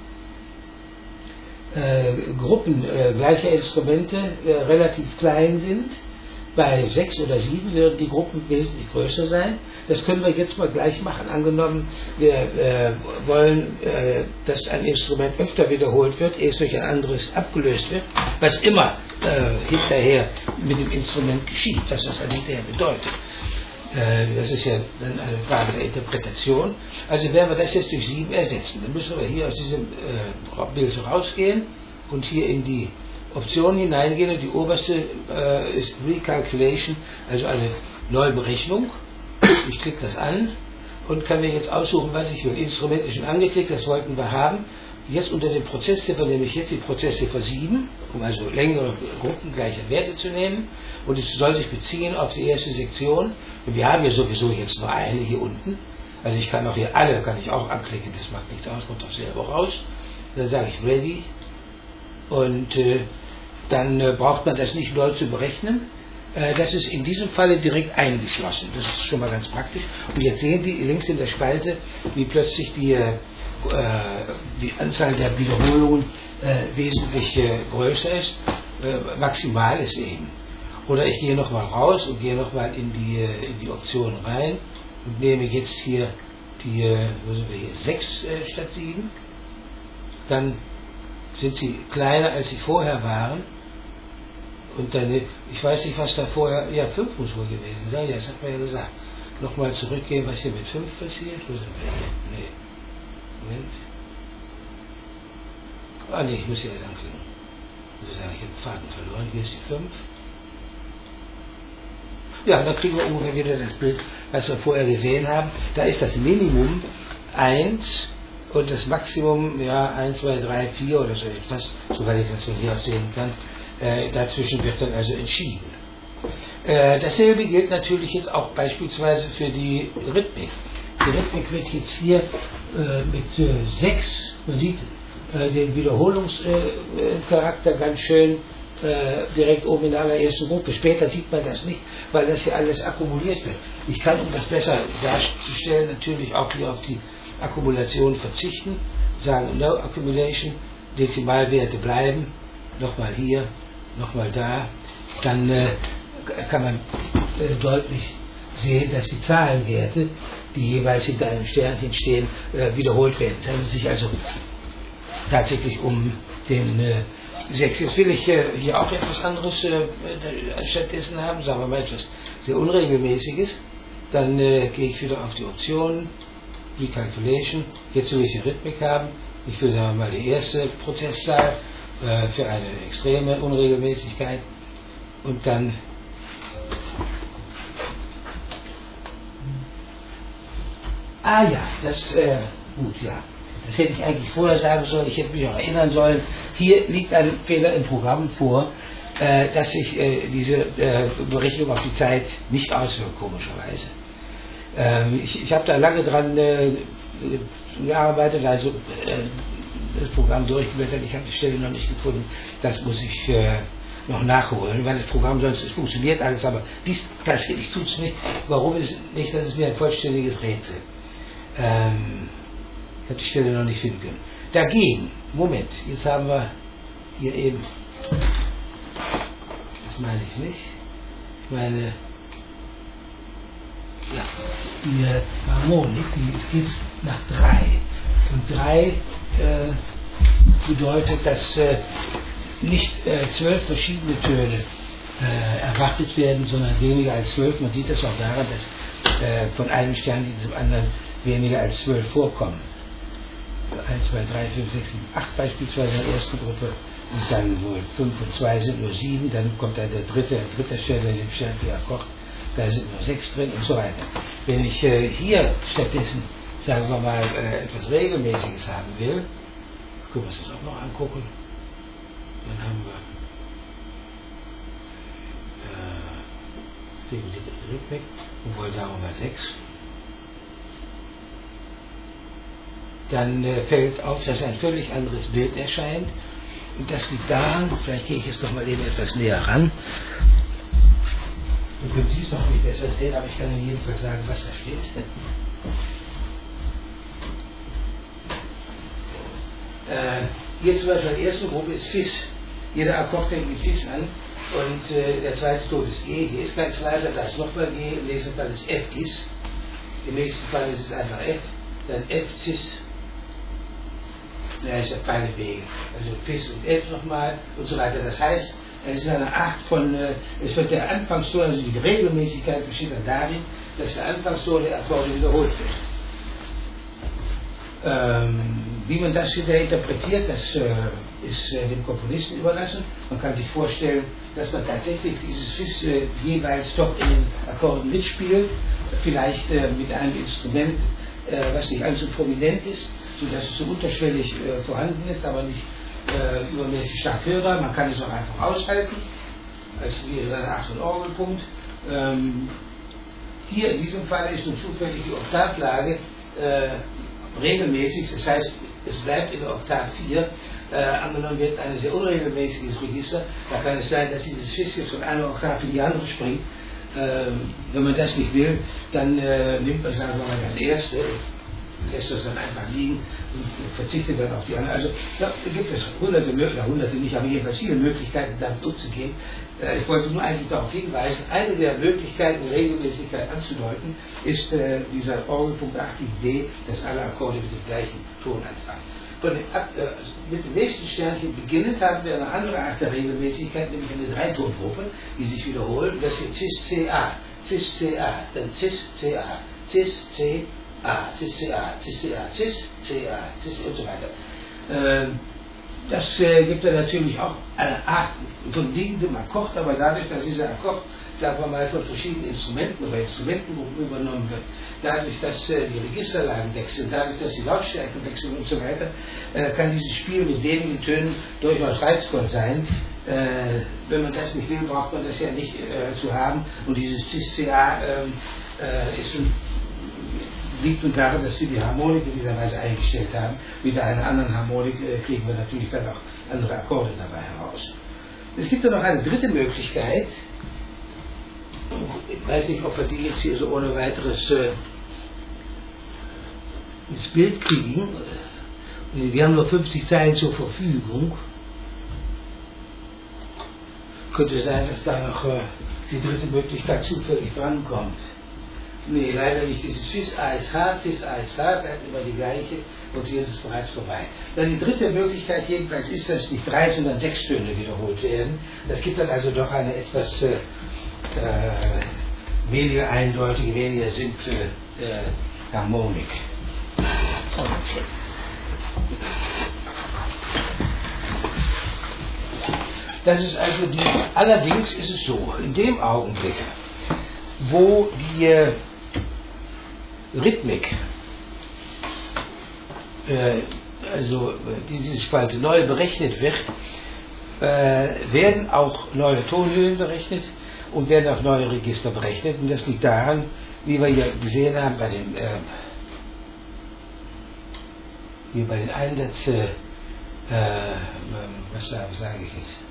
Gruppen gleicher Instrumente relativ klein sind. Bei 6 oder 7 würden die Gruppen wesentlich größer sein. Das können wir jetzt mal gleich machen. Angenommen, wir wollen, dass ein Instrument öfter wiederholt wird, ehe es durch ein anderes abgelöst wird, was immer hinterher mit dem Instrument geschieht, was das dann hinterher bedeutet. Das ist ja dann eine Frage der Interpretation. Also werden wir das jetzt durch 7 ersetzen. Dann müssen wir hier aus diesem Bild rausgehen und hier in die Optionen hineingehen, und die oberste ist Recalculation, also eine Neuberechnung. Ich klicke das an und kann mir jetzt aussuchen, was ich will. Instrument ist schon angeklickt, das wollten wir haben. Jetzt unter dem Prozessziffer nehme ich jetzt die Prozessziffer 7, um also längere Gruppen gleicher Werte zu nehmen, und es soll sich beziehen auf die erste Sektion. Und wir haben ja sowieso jetzt nur eine hier unten, also ich kann auch hier alle, kann ich auch anklicken, das macht nichts aus, kommt auch selber raus. Dann sage ich Ready, und dann braucht man das nicht neu zu berechnen. Das ist in diesem Falle direkt eingeschlossen. Das ist schon mal ganz praktisch. Und jetzt sehen Sie links in der Spalte, wie plötzlich die Anzahl der Wiederholungen wesentlich größer ist. Maximal ist eben. Oder ich gehe nochmal raus und gehe nochmal in die Option rein und nehme jetzt hier wo sind wir hier, 6 statt 7, dann sind sie kleiner, als sie vorher waren. Und dann, ich weiß nicht, was da vorher, ja, 5 muss wohl gewesen sein, ja, das hat man ja gesagt. Nochmal zurückgehen, was hier mit 5 passiert. Wo sind wir hier? Nee. Moment. Ah, nee, ich muss hier lang klicken. Ich muss sagen, ich habe den Faden verloren. Hier ist die 5. Ja, dann kriegen wir ungefähr wieder das Bild, was wir vorher gesehen haben. Da ist das Minimum 1 und das Maximum, ja, 1, 2, 3, 4 oder so etwas, soweit ich das von hier aus sehen kann. Dazwischen wird dann also entschieden. Dasselbe gilt natürlich jetzt auch beispielsweise für die Rhythmik. Die Rhythmik wird jetzt hier mit 6, man sieht den Wiederholungscharakter ganz schön direkt oben in der allerersten Gruppe. Später sieht man das nicht, weil das hier alles akkumuliert wird. Ich kann, um das besser darzustellen, natürlich auch hier auf die Akkumulation verzichten, sagen No Accumulation, Dezimalwerte bleiben, nochmal hier, nochmal da, dann kann man deutlich sehen, dass die Zahlenwerte, die jeweils hinter einem Sternchen stehen, wiederholt werden. Es handelt sich also tatsächlich um den 6. Jetzt will ich hier auch etwas anderes stattdessen haben, sagen wir mal etwas sehr Unregelmäßiges. Dann gehe ich wieder auf die Optionen, Recalculation. Jetzt will ich die Rhythmik haben. Ich will, sagen wir mal, die erste Prozesszahl für eine extreme Unregelmäßigkeit und dann ja, das gut, ja. Das hätte ich eigentlich vorher sagen sollen, ich hätte mich auch erinnern sollen. Hier liegt ein Fehler im Programm vor, dass sich diese Berechnung auf die Zeit nicht auswirkt, komischerweise. Ich habe da lange dran gearbeitet, also das Programm durchgeblättert, ich habe die Stelle noch nicht gefunden, das muss ich noch nachholen, weil das Programm sonst, es funktioniert alles, aber dies tatsächlich tut es nicht. Warum ist es nicht, das ist mir ein vollständiges Rätsel. Ich habe die Stelle noch nicht finden können. Dagegen, Moment, jetzt haben wir hier eben, das meine ich nicht, ich meine, ja, die Harmonik, es geht nach 3. Und 3 bedeutet, dass nicht 12 verschiedene Töne erwartet werden, sondern weniger als 12. Man sieht das auch daran, dass von einem Sternchen zum anderen weniger als 12 vorkommen. 1, 2, 3, 5, 6, 7, 8 beispielsweise in der ersten Gruppe und dann wohl 5 und 2 sind nur 7, dann kommt dann der dritte Stelle, den Sternchen kocht, da sind nur 6 drin und so weiter. Wenn ich hier stattdessen, sagen wir mal, etwas Regelmäßiges haben will, können wir uns das auch noch angucken, dann haben wir die Rhythmik, obwohl sagen wir mal 6. Dann fällt auf, dass ein völlig anderes Bild erscheint. Und das liegt daran, vielleicht gehe ich jetzt noch mal eben etwas näher ran. Du können Sie es noch nicht besser sehen, aber ich kann Ihnen jedenfalls sagen, was da steht. Hier zum Beispiel in der ersten Gruppe ist Fis. Jeder Akkord fängt mit Fis an und der zweite Ton ist G. Hier ist ganz leise, da ist nochmal G, im nächsten Fall ist F Gis. Im nächsten Fall ist es einfach F, dann F Cis. Da ist ja keine Wege. Also Fis und F nochmal und so weiter. Das heißt, es ist eine Art von, es wird der Anfangston, also die Regelmäßigkeit besteht dann darin, dass der Anfangston der Akkorde wiederholt wird. Wie man das wieder interpretiert, das ist dem Komponisten überlassen. Man kann sich vorstellen, dass man tatsächlich dieses Fis jeweils doch in den Akkorden mitspielt, vielleicht mit einem Instrument, was nicht allzu prominent ist, sodass es so unterschwellig vorhanden ist, aber nicht übermäßig stark hörbar. Man kann es auch einfach aushalten, als wie eine Art von Orgelpunkt. Hier in diesem Fall ist nun zufällig die Oktavlage regelmäßig, das heißt, es bleibt in der Oktav 4, angenommen wird ein sehr unregelmäßiges Register, da kann es sein, dass dieses Fis jetzt von einer Oktav in die andere springt. Wenn man das nicht will, dann nimmt man, sagen wir mal, das erste lässt das dann einfach liegen und verzichtet dann auf die anderen. Also da gibt es hunderte nicht, aber jedenfalls viele Möglichkeiten, damit umzugehen. Ich wollte nur eigentlich darauf hinweisen, eine der Möglichkeiten, Regelmäßigkeit anzudeuten, ist dieser Orgelpunkt 8D, dass alle Akkorde mit dem gleichen Ton anfangen. Mit dem nächsten Sternchen beginnend haben wir eine andere Art der Regelmäßigkeit, nämlich eine Dreitongruppe, die sich wiederholen. Das sind Cis-CA, Cis-CA, dann Cis-CA, Cis-CA, Cis-CA, Cis-CA, Cis-CA, Cis und so weiter. Das gibt dann natürlich auch eine Art von liegendem Akkord, aber dadurch, dass dieser Akkord, sagen wir mal, von verschiedenen Instrumenten oder Instrumentengruppen übernommen wird, dadurch, dass die Registerlagen wechseln, dadurch, dass die Lautstärken wechseln und so weiter, kann dieses Spiel mit wenigen Tönen durchaus reizvoll sein. Wenn man das nicht will, braucht man das ja nicht zu haben. Und dieses Cis-CA liegt nun daran, dass wir die Harmonik in dieser Weise eingestellt haben. Mit einer anderen Harmonik kriegen wir natürlich dann auch andere Akkorde dabei heraus. Es gibt dann noch eine dritte Möglichkeit. Ich weiß nicht, ob wir die jetzt hier so ohne weiteres ins Bild kriegen. Wir haben nur 50 Zeilen zur Verfügung. Könnte sein, dass da noch die dritte Möglichkeit zufällig drankommt. Nee, leider nicht. Dieses Fis-ASH bleibt immer die gleiche und hier ist es bereits vorbei. Dann die dritte Möglichkeit jedenfalls ist, dass nicht 3, sondern 6 Töne wiederholt werden. Das gibt dann also doch eine etwas weniger eindeutige, weniger simple Harmonik. Das ist also allerdings ist es so, in dem Augenblick, wo die Rhythmik, also diese Spalte neu berechnet wird, werden auch neue Tonhöhen berechnet und werden auch neue Register berechnet. Und das liegt daran, wie wir hier gesehen haben, bei den Einsatz, was sage ich jetzt?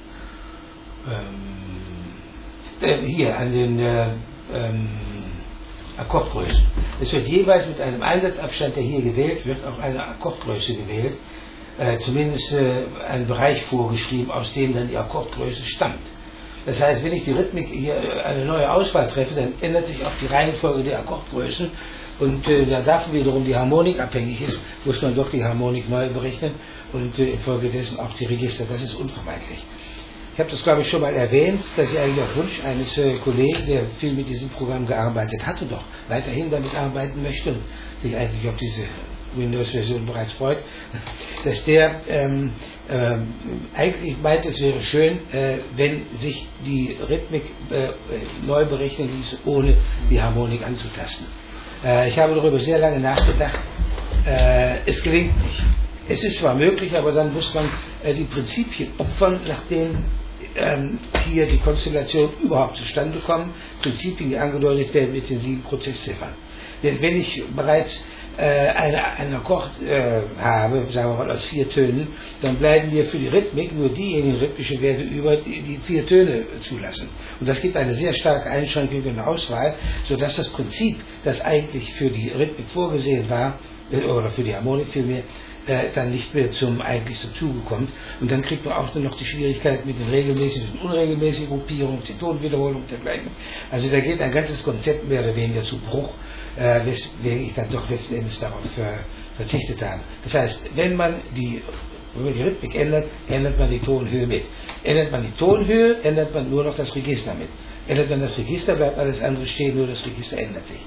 Hier an den Akkordgrößen. Es wird jeweils mit einem Einsatzabstand, der hier gewählt wird, auch eine Akkordgröße gewählt, zumindest ein Bereich vorgeschrieben, aus dem dann die Akkordgröße stammt. Das heißt, wenn ich die Rhythmik hier eine neue Auswahl treffe, dann ändert sich auch die Reihenfolge der Akkordgrößen und da davon wiederum die Harmonik abhängig ist, muss man doch die Harmonik neu berechnen und infolgedessen auch die Register. Das ist unvermeidlich. Ich habe das, glaube ich, schon mal erwähnt, dass ich eigentlich auf Wunsch eines Kollegen, der viel mit diesem Programm gearbeitet hat und auch weiterhin damit arbeiten möchte und sich eigentlich auf diese Windows-Version bereits freut, dass der eigentlich meint, es wäre schön, wenn sich die Rhythmik neu berechnen ließe, ohne die Harmonik anzutasten. Ich habe darüber sehr lange nachgedacht. Es gelingt nicht. Es ist zwar möglich, aber dann muss man die Prinzipien opfern, nach denen hier die Konstellation überhaupt zustande kommen. Prinzipien, die angedeutet werden mit den 7 Prozessziffern. Denn wenn ich bereits einen Akkord habe, sagen wir mal aus 4 Tönen, dann bleiben mir für die Rhythmik nur diejenigen rhythmischen Werte über, die 4 Töne zulassen. Und das gibt eine sehr starke Einschränkung in der Auswahl, sodass das Prinzip, das eigentlich für die Rhythmik vorgesehen war, oder für die Harmonik vielmehr, dann nicht mehr zum Zuge kommt. Und dann kriegt man auch dann noch die Schwierigkeit mit den regelmäßigen und unregelmäßigen Gruppierungen, den Tonwiederholungen und dergleichen. Also da geht ein ganzes Konzept mehr oder weniger zu Bruch, weswegen ich dann doch letzten Endes darauf verzichtet habe. Das heißt, wenn man die Rhythmik ändert, ändert man die Tonhöhe mit. Ändert man die Tonhöhe, ändert man nur noch das Register mit. Ändert man das Register, bleibt alles andere stehen, nur das Register ändert sich.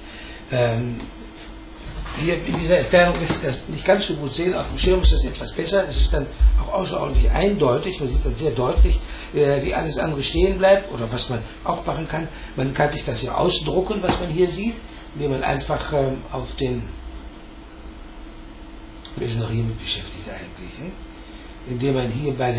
Hier in dieser Entfernung ist das nicht ganz so gut sehen, auf dem Schirm ist das etwas besser, es ist dann auch außerordentlich eindeutig, man sieht dann sehr deutlich, wie alles andere stehen bleibt, oder was man auch machen kann, man kann sich das ja ausdrucken, was man hier sieht, indem man einfach auf den, wir sind noch hier mit beschäftigt eigentlich, indem man hier bei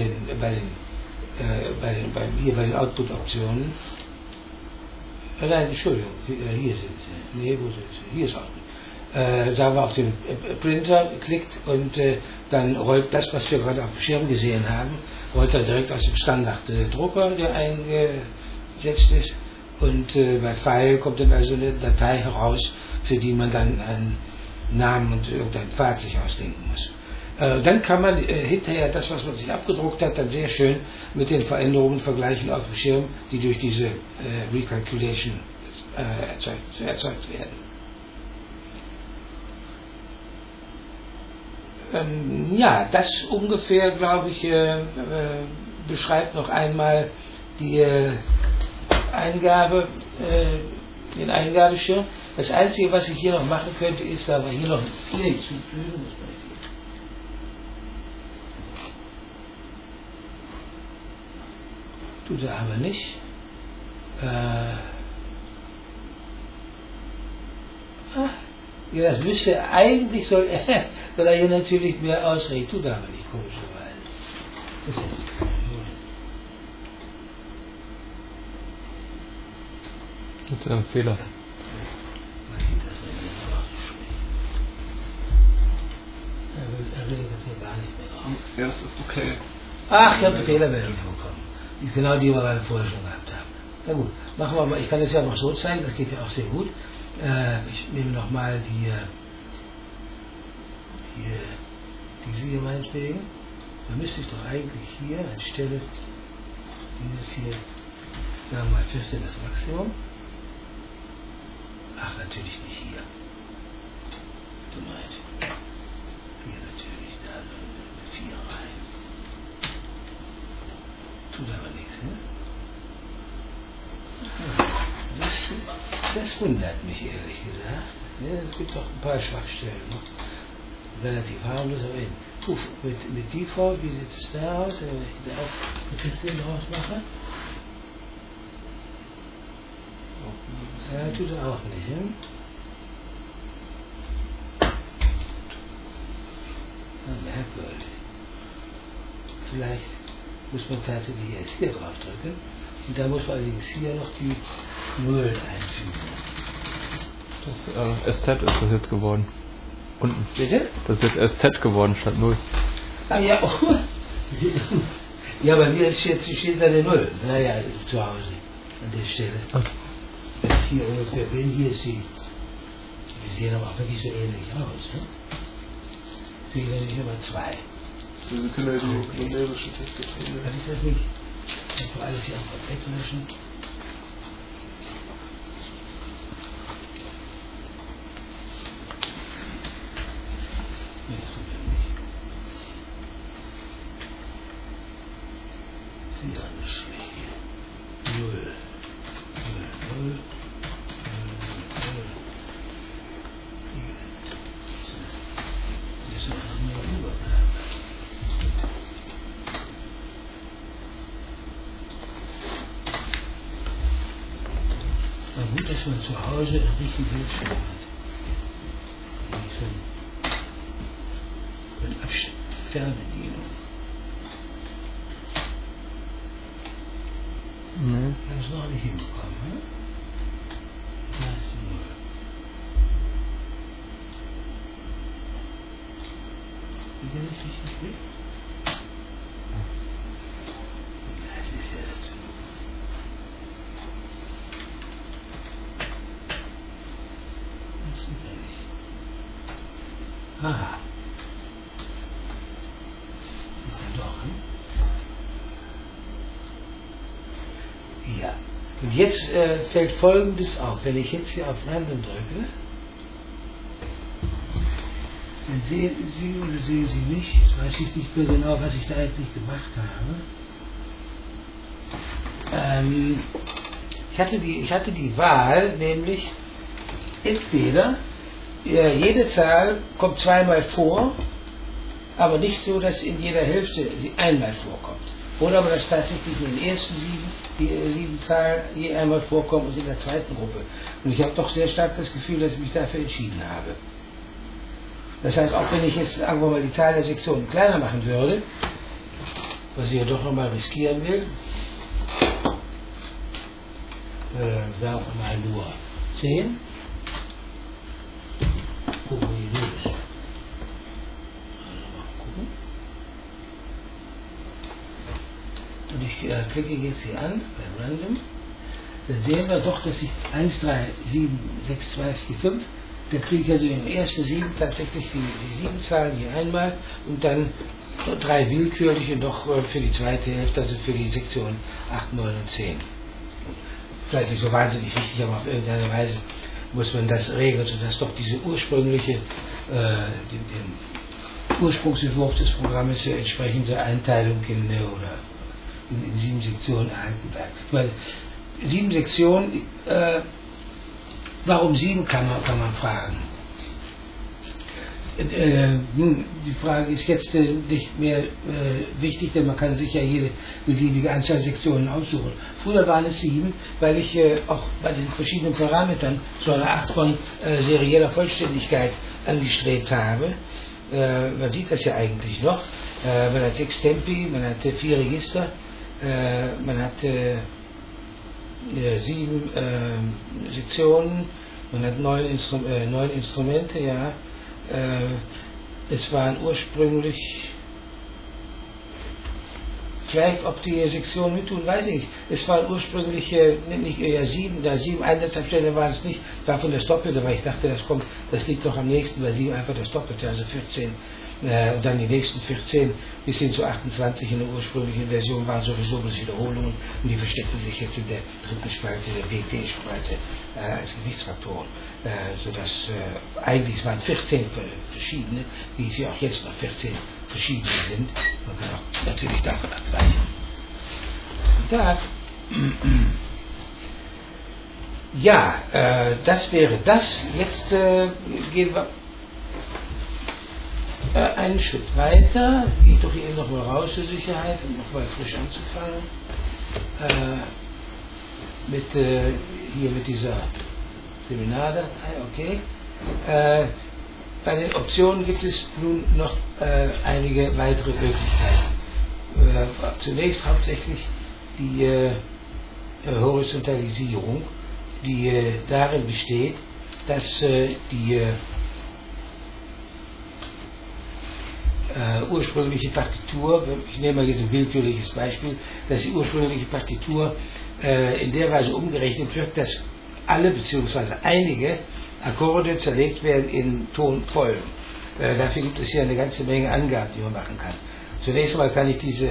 den Output-Optionen, nein, Entschuldigung, hier sind sie, nee, wo sind sie, hier ist Output. Sagen wir auf den Printer klickt und dann rollt das, was wir gerade auf dem Schirm gesehen haben, rollt er direkt aus dem Standard-Drucker, der eingesetzt ist, und bei File kommt dann also eine Datei heraus, für die man dann Namen und irgendein Pfad sich ausdenken muss. Dann kann man hinterher das, was man sich abgedruckt hat, dann sehr schön mit den Veränderungen vergleichen auf dem Schirm, die durch diese Recalculation erzeugt werden. Ja, das ungefähr, glaube ich, beschreibt noch einmal die Eingabe, den Eingabeschirm. Das Einzige, was ich hier noch machen könnte, ist, aber hier noch ein 4 hinzufügen. Tut er aber nicht. Ja, das müsste eigentlich, soll er hier natürlich mehr ausreden. Tut er aber nicht, komischerweise. Gibt es einen Fehler? Er will das hier gar nicht mehr drauf. Ja, das ist okay. Ach, ich habe eine Fehlermeldung bekommen. Genau die wir gerade vorher schon gehabt haben. Na gut, machen wir mal. Ich kann das ja noch so zeigen, das geht ja auch sehr gut. Ich nehme nochmal diese hier meinetwegen. Da müsste ich doch eigentlich hier anstelle dieses hier, sagen wir mal 14 das Maximum. Ach, natürlich nicht hier. Du meinst. Hier natürlich, da mit 4 rein. Tut aber nichts, ne? Das wundert mich ehrlich gesagt. Ja, es gibt doch ein paar Schwachstellen noch. Relativ harmlos, aber eben. Mit Default, wie sieht es da aus? Wenn ich da auch 15 draus mache? Ja, tut er auch nicht, ne? Merkwürdig. Vielleicht muss man tatsächlich jetzt hier drauf drücken und da muss man allerdings hier noch die 0 einfügen. Das SZ ist das jetzt geworden. Unten. Bitte? Das ist jetzt SZ geworden statt 0. Ah ja, oh. Ja, bei mir steht da eine 0. Naja, zu Hause an der Stelle. Okay. Wenn ich hier ungefähr bin, hier ist die sehen aber auch wirklich so ähnlich aus. Ne? Sie sehen nicht immer 2. Wir können ja die numerische Texte finden. Kann ich das nicht? Einfach alles hier einfach weglöschen. Nee, das tut mir nicht. 4 an der Schwäche. 0. 0, 0. 0, 0. Das ist einfach nur Übergabe. War gut, dass man zu Hause einen richtigen Bildschirm hat. Mit Fernbedienung. Nee. Wir haben es noch nicht hinbekommen, ne? Da ist die 0. Wie geht das richtig weg? Das ist ja dazu. Das sieht er nicht. Aha. Ist er doch, ne? Ja. Und jetzt fällt Folgendes auf. Wenn ich jetzt hier auf Random drücke, dann sehen Sie oder sehen Sie mich, jetzt weiß ich nicht mehr genau, was ich da eigentlich gemacht habe. Ich hatte die Wahl, nämlich entweder jede Zahl kommt zweimal vor, aber nicht so, dass in jeder Hälfte sie einmal vorkommt. Oder aber dass tatsächlich in den ersten 7 Zahlen je einmal vorkommen und in der zweiten Gruppe. Und ich habe doch sehr stark das Gefühl, dass ich mich dafür entschieden habe. Das heißt, auch wenn ich jetzt, sagen wir mal, die Zahl der Sektionen kleiner machen würde, was ich ja doch nochmal riskieren will, sagen wir mal nur 10. Gucken, wie die ist. Und ich klicke jetzt hier an, bei Random, dann sehen wir doch, dass ich 1, 3, 7, 6, 2, 4, 5 Da kriege ich also in den ersten 7 tatsächlich die 7 Zahlen hier einmal und dann 3 willkürliche noch für die zweite Hälfte, also für die Sektion 8, 9 und 10. Vielleicht nicht so wahnsinnig wichtig, aber auf irgendeine Weise muss man das regeln, sodass doch diese ursprüngliche, den Ursprungsentwurf des Programmes für entsprechende Einteilung in 7 Sektionen erhalten bleibt. Weil 7 Sektionen, warum 7 kann man fragen. Die Frage ist jetzt nicht mehr wichtig, denn man kann sich ja jede beliebige Anzahl Sektionen aussuchen. Früher waren es 7, weil ich auch bei den verschiedenen Parametern so eine Art von serieller Vollständigkeit angestrebt habe. Man sieht das ja eigentlich noch. Man hat 6 Tempi, man hat 4 Register, man hat 7 Sektionen, man hat 9 Instrumente, ja. Es waren ursprünglich, vielleicht ob die Sektionen mittun, weiß ich nicht. Es waren ursprünglich nicht 7 Einsatzabstände waren es nicht, davon das Doppelte, weil ich dachte, das liegt doch am nächsten, weil 7 einfach das Doppelte, also 14. Und dann die nächsten 14 bis hin zu 28 in der ursprünglichen Version waren sowieso bloß Wiederholungen und die versteckten sich jetzt in der dritten Spalte, der BT-Spalte, als Gewichtsfaktoren. Sodass eigentlich es waren 14 verschiedene, wie sie auch jetzt noch 14 verschiedene sind. Man kann auch natürlich davon abweichen. Da. Ja, das wäre das. Jetzt gehen wir einen Schritt weiter, gehe ich doch hier nochmal raus zur Sicherheit, um nochmal frisch anzufangen. Mit dieser Seminardatei, okay. Bei den Optionen gibt es nun noch einige weitere Möglichkeiten. Zunächst hauptsächlich die Horizontalisierung, die darin besteht, dass die ursprüngliche Partitur, ich nehme mal jetzt ein willkürliches Beispiel, dass die ursprüngliche Partitur in der Weise umgerechnet wird, dass alle bzw. einige Akkorde zerlegt werden in Tonfolgen. Dafür gibt es hier eine ganze Menge Angaben, die man machen kann. Zunächst einmal kann ich diese,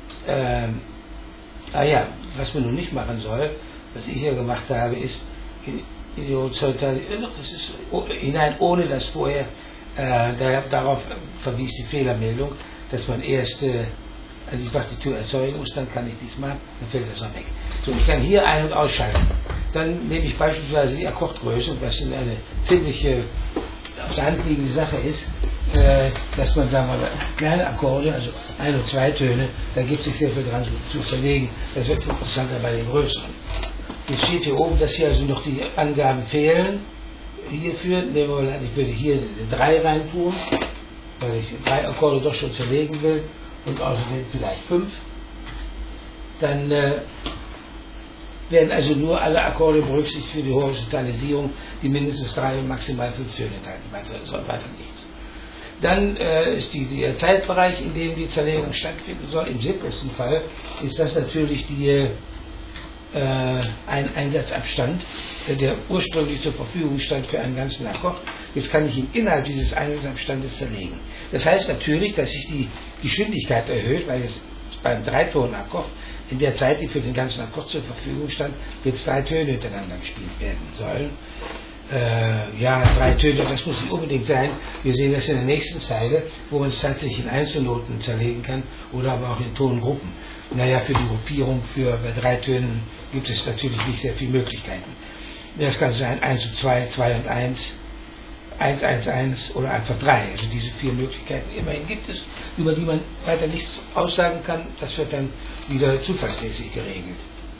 was man nun nicht machen soll, was ich hier gemacht habe, ist in die Horizontalisierung, das ist hinein, ohne dass vorher darauf verwies die Fehlermeldung, dass man erst die Partitur erzeugen muss, dann kann ich dies machen, dann fällt das auch weg. So, ich kann hier ein- und ausschalten. Dann nehme ich beispielsweise die Akkordgröße, was eine ziemlich auf der Hand liegende Sache ist, dass man, sagen wir mal, kleine Akkorde, also 1 und 2 Töne, da gibt es sehr viel dran zu verlegen. Das wird interessanter bei den größeren. Jetzt steht hier oben, dass hier also noch die Angaben fehlen. Hierfür nehmen wir mal an, ich würde hier eine 3 reintun, weil ich 3 Akkorde doch schon zerlegen will und außerdem vielleicht 5. Dann werden also nur alle Akkorde berücksichtigt für die Horizontalisierung, die mindestens 3 und maximal 5 Töne enthalten, weiter nichts. Dann ist der Zeitbereich, in dem die Zerlegung stattfinden soll. Im simpelsten Fall ist das natürlich ein Einsatzabstand, der ursprünglich zur Verfügung stand für einen ganzen Akkord. Jetzt kann ich ihn innerhalb dieses Einsatzabstandes zerlegen. Das heißt natürlich, dass sich die Geschwindigkeit erhöht, weil es beim Dreiton-Akkord in der Zeit, die für den ganzen Akkord zur Verfügung stand, jetzt 3 Töne hintereinander gespielt werden sollen. 3 Töne, das muss nicht unbedingt sein. Wir sehen das in der nächsten Zeile, wo man es tatsächlich in Einzelnoten zerlegen kann oder aber auch in Tongruppen. Für die Gruppierung bei 3 Tönen gibt es natürlich nicht sehr viele Möglichkeiten. Das kann sein 1 und 2, 2 und 1, 1, 1, 1 oder einfach 3. Also diese 4 Möglichkeiten immerhin gibt es, über die man weiter nichts aussagen kann. Das wird dann wieder zufallsmäßig geregelt.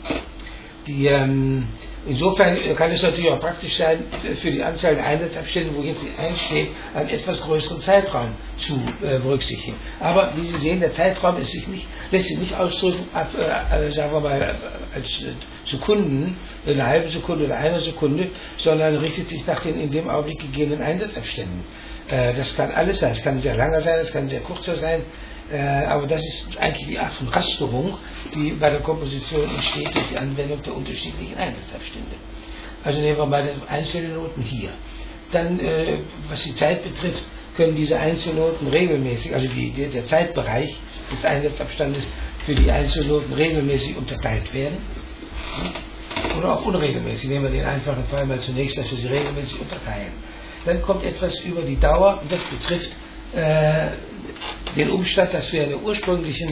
Insofern kann es natürlich auch praktisch sein, für die Anzahl der Einsatzabstände, wo jetzt 1 steht, einen etwas größeren Zeitraum zu berücksichtigen. Aber wie Sie sehen, der Zeitraum lässt sich nicht ausdrücken, sagen wir mal, als Sekunden, eine halbe Sekunde oder eine Sekunde, sondern richtet sich nach den in dem Augenblick gegebenen Einsatzabständen. Das kann alles sein, es kann sehr langer sein, es kann sehr kurzer sein, aber das ist eigentlich die Art von Rasterung, die bei der Komposition entsteht durch die Anwendung der unterschiedlichen Einsatzabstände. Also nehmen wir mal einzelne Noten hier. dann, was die Zeit betrifft, können diese Einzelnoten regelmäßig, also der Zeitbereich des Einsatzabstandes für die Einzelnoten regelmäßig unterteilt werden. Oder auch unregelmäßig. Nehmen wir den einfachen Fall mal zunächst, dass wir sie regelmäßig unterteilen. Dann kommt etwas über die Dauer, und das betrifft den Umstand, dass wir bei der ursprünglichen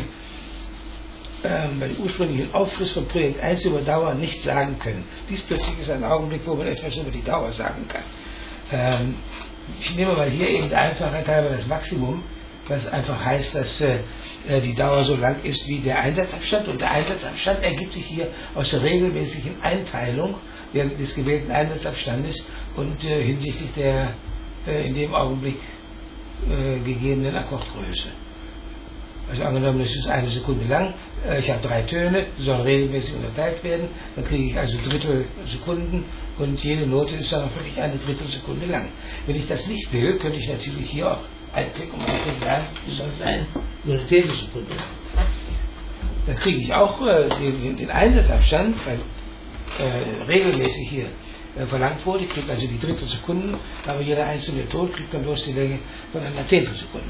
Aufschluss von Projekt 1 über Dauer nicht sagen können. Dies plötzlich ist ein Augenblick, wo man etwas über die Dauer sagen kann. Ich nehme mal hier eben der Einfachheit halber das Maximum, was einfach heißt, dass die Dauer so lang ist wie der Einsatzabstand, und der Einsatzabstand ergibt sich hier aus der regelmäßigen Einteilung des gewählten Einsatzabstandes und hinsichtlich der in dem Augenblick gegebenen Akkordgröße. Also angenommen, das ist 1 Sekunde lang, ich habe 3 Töne, die sollen regelmäßig unterteilt werden, dann kriege ich also Drittelsekunden und jede Note ist dann auch wirklich 1/3 Sekunde lang. Wenn ich das nicht will, könnte ich natürlich hier auch einklicken und sagen, wie soll es sein? Nur eine Zehntelsekunde. Dann kriege ich auch den Einsatzabstand, weil regelmäßig hier verlangt wurde. Ich kriege also die Drittelsekunden, aber jeder einzelne Ton kriegt dann bloß die Länge von einer Zehntelsekunde.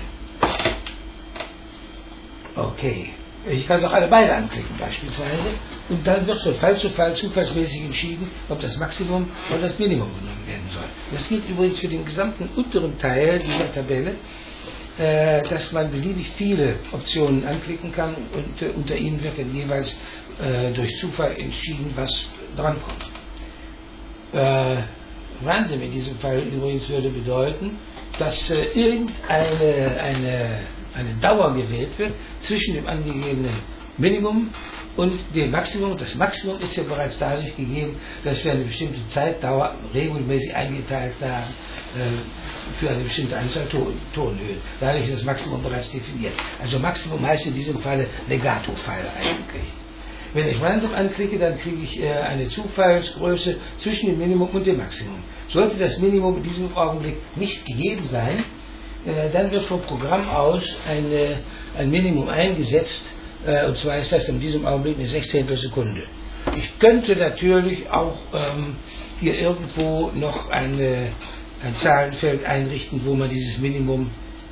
Okay. Ich kann doch alle beide anklicken beispielsweise, und dann wird von Fall zu Fall zufallsmäßig entschieden, ob das Maximum oder das Minimum genommen werden soll. Das gilt übrigens für den gesamten unteren Teil dieser Tabelle, dass man beliebig viele Optionen anklicken kann, und unter ihnen wird dann jeweils durch Zufall entschieden, was drankommt. Random in diesem Fall übrigens würde bedeuten, dass irgendeine Dauer gewählt wird zwischen dem angegebenen Minimum und dem Maximum. Das Maximum ist ja bereits dadurch gegeben, dass wir eine bestimmte Zeitdauer regelmäßig eingeteilt haben für eine bestimmte Anzahl Tonhöhen. Dadurch ist das Maximum bereits definiert. Also Maximum heißt in diesem Falle Legato-Fall eigentlich. Wenn ich Random anklicke, dann kriege ich eine Zufallsgröße zwischen dem Minimum und dem Maximum. Sollte das Minimum in diesem Augenblick nicht gegeben sein, dann wird vom Programm aus ein Minimum eingesetzt, und zwar ist das in diesem Augenblick eine 1/16 Sekunde. Ich könnte natürlich auch hier irgendwo noch ein Zahlenfeld einrichten, wo man dieses Minimum,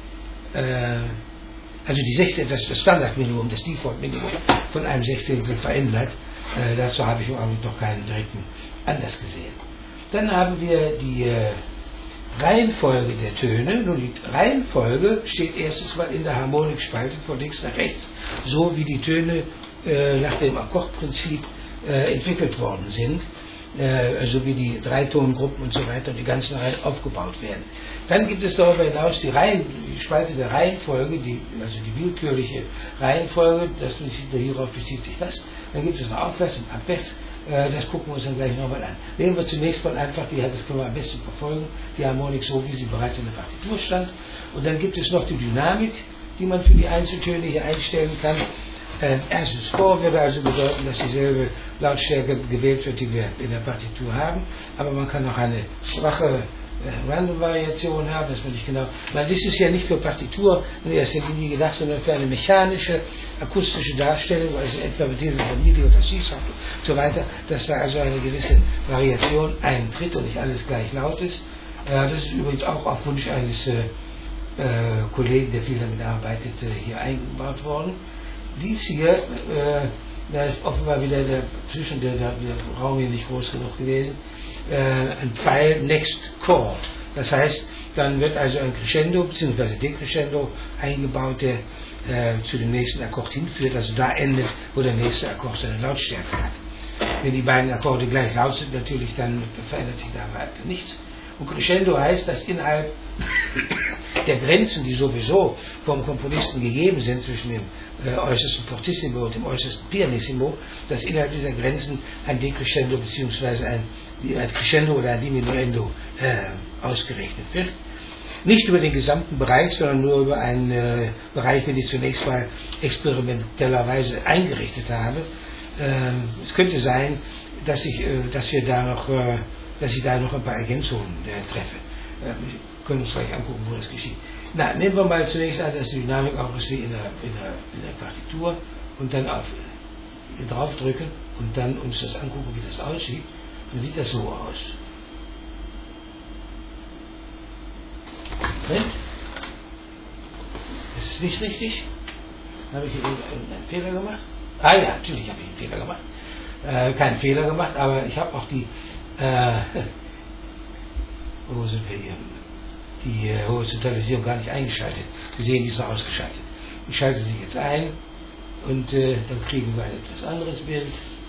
also das Standardminimum, das Default-Minimum von einem 1/16 verändert. Dazu habe ich im Augenblick noch keinen direkten Anlass gesehen. Dann haben wir die Reihenfolge der Töne. Nun, die Reihenfolge steht erstens mal in der Harmonikspalte von links nach rechts, so wie die Töne nach dem Akkordprinzip entwickelt worden sind, also wie die Dreitongruppen und so weiter und die ganzen Reihen aufgebaut werden. Dann gibt es darüber hinaus die Spalte der Reihenfolge, also die willkürliche Reihenfolge, hierauf bezieht sich das. Dann gibt es noch Aufwärts und Abwärts. Das gucken wir uns dann gleich nochmal an. Nehmen wir zunächst mal einfach, das können wir am besten verfolgen, die Harmonik so, wie sie bereits in der Partitur stand. Und dann gibt es noch die Dynamik, die man für die Einzeltöne hier einstellen kann. Erstens Score würde also bedeuten, dass dieselbe Lautstärke gewählt wird, die wir in der Partitur haben. Aber man kann auch eine schwache Random-Variation haben, dass man nicht genau. Weil das ist ja nicht für Partitur in erster Linie gedacht, sondern für eine mechanische, akustische Darstellung, also etwa mit Hilfe von MIDI oder C-Sound und so weiter, dass da also eine gewisse Variation eintritt und nicht alles gleich laut ist. Das ist übrigens auch auf Wunsch eines Kollegen, der viel damit arbeitet, hier eingebaut worden. Dies hier, da ist offenbar wieder der Raum hier nicht groß genug gewesen, ein Pfeil Next Chord. Das heißt, dann wird also ein Crescendo bzw. Decrescendo eingebaut, der zu dem nächsten Akkord hinführt, also da endet, wo der nächste Akkord seine Lautstärke hat. Wenn die beiden Akkorde gleich laut sind, natürlich, dann verändert sich da weiter nichts. Und Crescendo heißt, dass innerhalb der Grenzen, die sowieso vom Komponisten gegeben sind, zwischen dem äußersten Fortissimo und dem äußersten Pianissimo, dass innerhalb dieser Grenzen ein Decrescendo bzw. ein Crescendo oder ein Diminuendo ausgerechnet wird. Nicht über den gesamten Bereich, sondern nur über einen Bereich, den ich zunächst mal experimentellerweise eingerichtet habe. Es könnte sein, dass ich da noch ein paar Ergänzungen treffe. Wir können uns gleich angucken, wo das geschieht. Na, nehmen wir mal zunächst an, dass die Dynamik auch ist wie in der Partitur, und dann hier drauf drücken und dann uns das angucken, wie das aussieht. Dann sieht das so aus. Moment. Das ist nicht richtig. Habe ich hier einen Fehler gemacht? Ah ja, natürlich habe ich einen Fehler gemacht. Keinen Fehler gemacht, aber ich habe auch die wo sind wir hier? Die Horizontalisierung gar nicht eingeschaltet. Sie sehen, die ist noch ausgeschaltet. Ich schalte sie jetzt ein und dann kriegen wir ein etwas anderes Bild.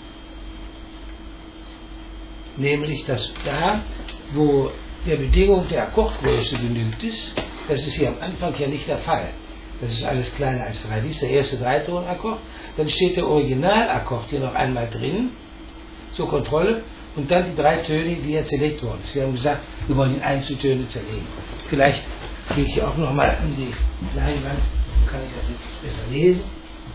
Nämlich, dass da, wo der Bedingung der Akkordgröße genügt ist, das ist hier am Anfang ja nicht der Fall. Das ist alles kleiner als 3. Wie ist der erste Dreitonakkord? Dann steht der Originalakkord hier noch einmal drin, zur Kontrolle, und dann die 3 Töne, die hier zerlegt worden sind. Wir haben gesagt, wir wollen in Einzeltöne zerlegen. Vielleicht gehe ich hier auch noch mal an die Leinwand, dann kann ich das jetzt besser lesen.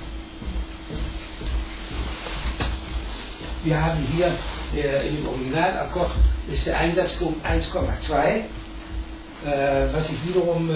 Wir haben hier in dem Originalakkord ist der Einsatzpunkt 1,2, was ich wiederum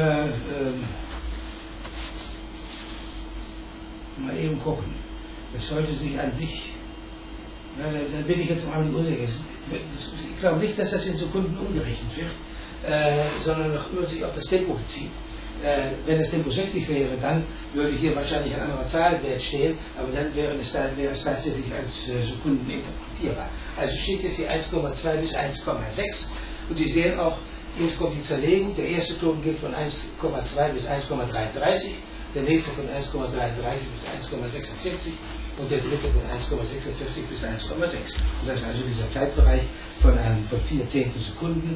mal eben gucken. Das sollte sich an sich, dann bin ich jetzt am Abend unsicher. Ich glaube nicht, dass das in Sekunden umgerechnet wird, sondern noch nur sich auf das Tempo bezieht. Wenn das Tempo 60 wäre, dann würde hier wahrscheinlich ein anderer Zahlwert stehen, aber dann wäre es tatsächlich als Sekunden interpretierbar. Also steht jetzt hier 1,2 bis 1,6 und Sie sehen auch, jetzt kommt die Zerlegung. Der erste Ton geht von 1,2 bis 1,33, der nächste von 1,33 bis 1,46 und der dritte von 1,46 bis 1,6. Und das ist also dieser Zeitbereich von 4 Zehntel Sekunden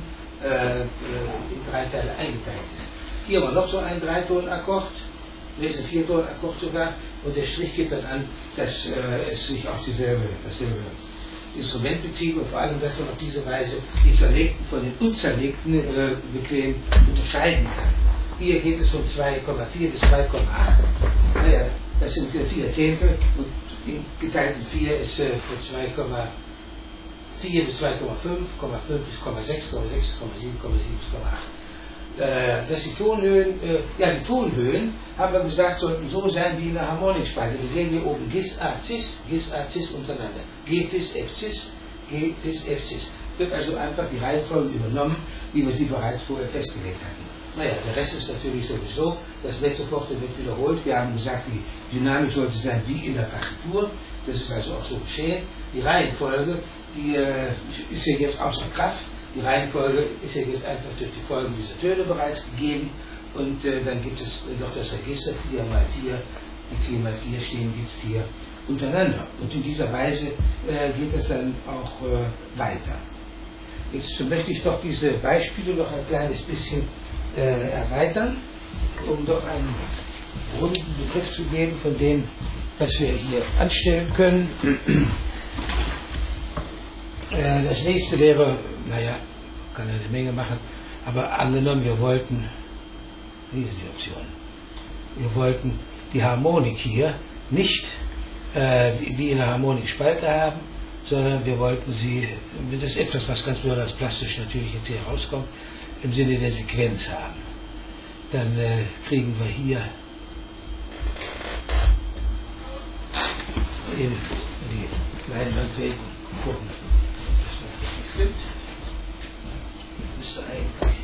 in 3 Teile eingeteilt ist. Hier war noch so ein 3-Ton-Akkord, das ist ein 4-Ton-Akkord sogar, und der Strich gibt dann an, dass es sich auf dasselbe Instrument bezieht und vor allem, dass man auf diese Weise die Zerlegten von den Unzerlegten bequem unterscheiden kann. Hier geht es von 2,4 bis 2,8. Naja, das sind 4 Zehntel und in geteilten 4 ist von 2,4 bis 2,5, 0,5 bis 0,6, 0,6, 0,7, 0,7 bis 0,8. Dass die Tonhöhen, die Tonhöhen, haben wir gesagt, sollten so sein wie in der Harmonikspalte. Wir sehen hier oben Gis, A, Cis untereinander. G, Fis, F, Cis, G, Fis, F, Cis. Wird also einfach die Reihenfolge übernommen, wie wir sie bereits vorher festgelegt hatten. Naja, der Rest ist natürlich sowieso, das letzte Viertel wird wiederholt. Wir haben gesagt, die Dynamik sollte sein wie in der Partitur. Das ist also auch so geschehen. Die Reihenfolge, die ist ja jetzt außer Kraft. Die Reihenfolge ist ja jetzt einfach durch die Folgen dieser Töne bereits gegeben und dann gibt es noch das Register 4 mal 4, die 4 mal 4 stehen gibt es 4 untereinander. Und in dieser Weise geht es dann auch weiter. Jetzt möchte ich doch diese Beispiele noch ein kleines bisschen erweitern, um doch einen runden Begriff zu geben von dem, was wir hier anstellen können. Das nächste wäre, naja, kann eine Menge machen, aber angenommen, wir wollten, wie ist die Option? Wir wollten die Harmonik hier nicht wie in der Harmonikspalte haben, sondern wir wollten sie, das ist etwas, was ganz besonders plastisch natürlich jetzt hier rauskommt, im Sinne der Sequenz haben. Dann kriegen wir hier in die Leinwand gucken. Stimmt. Müsste eigentlich.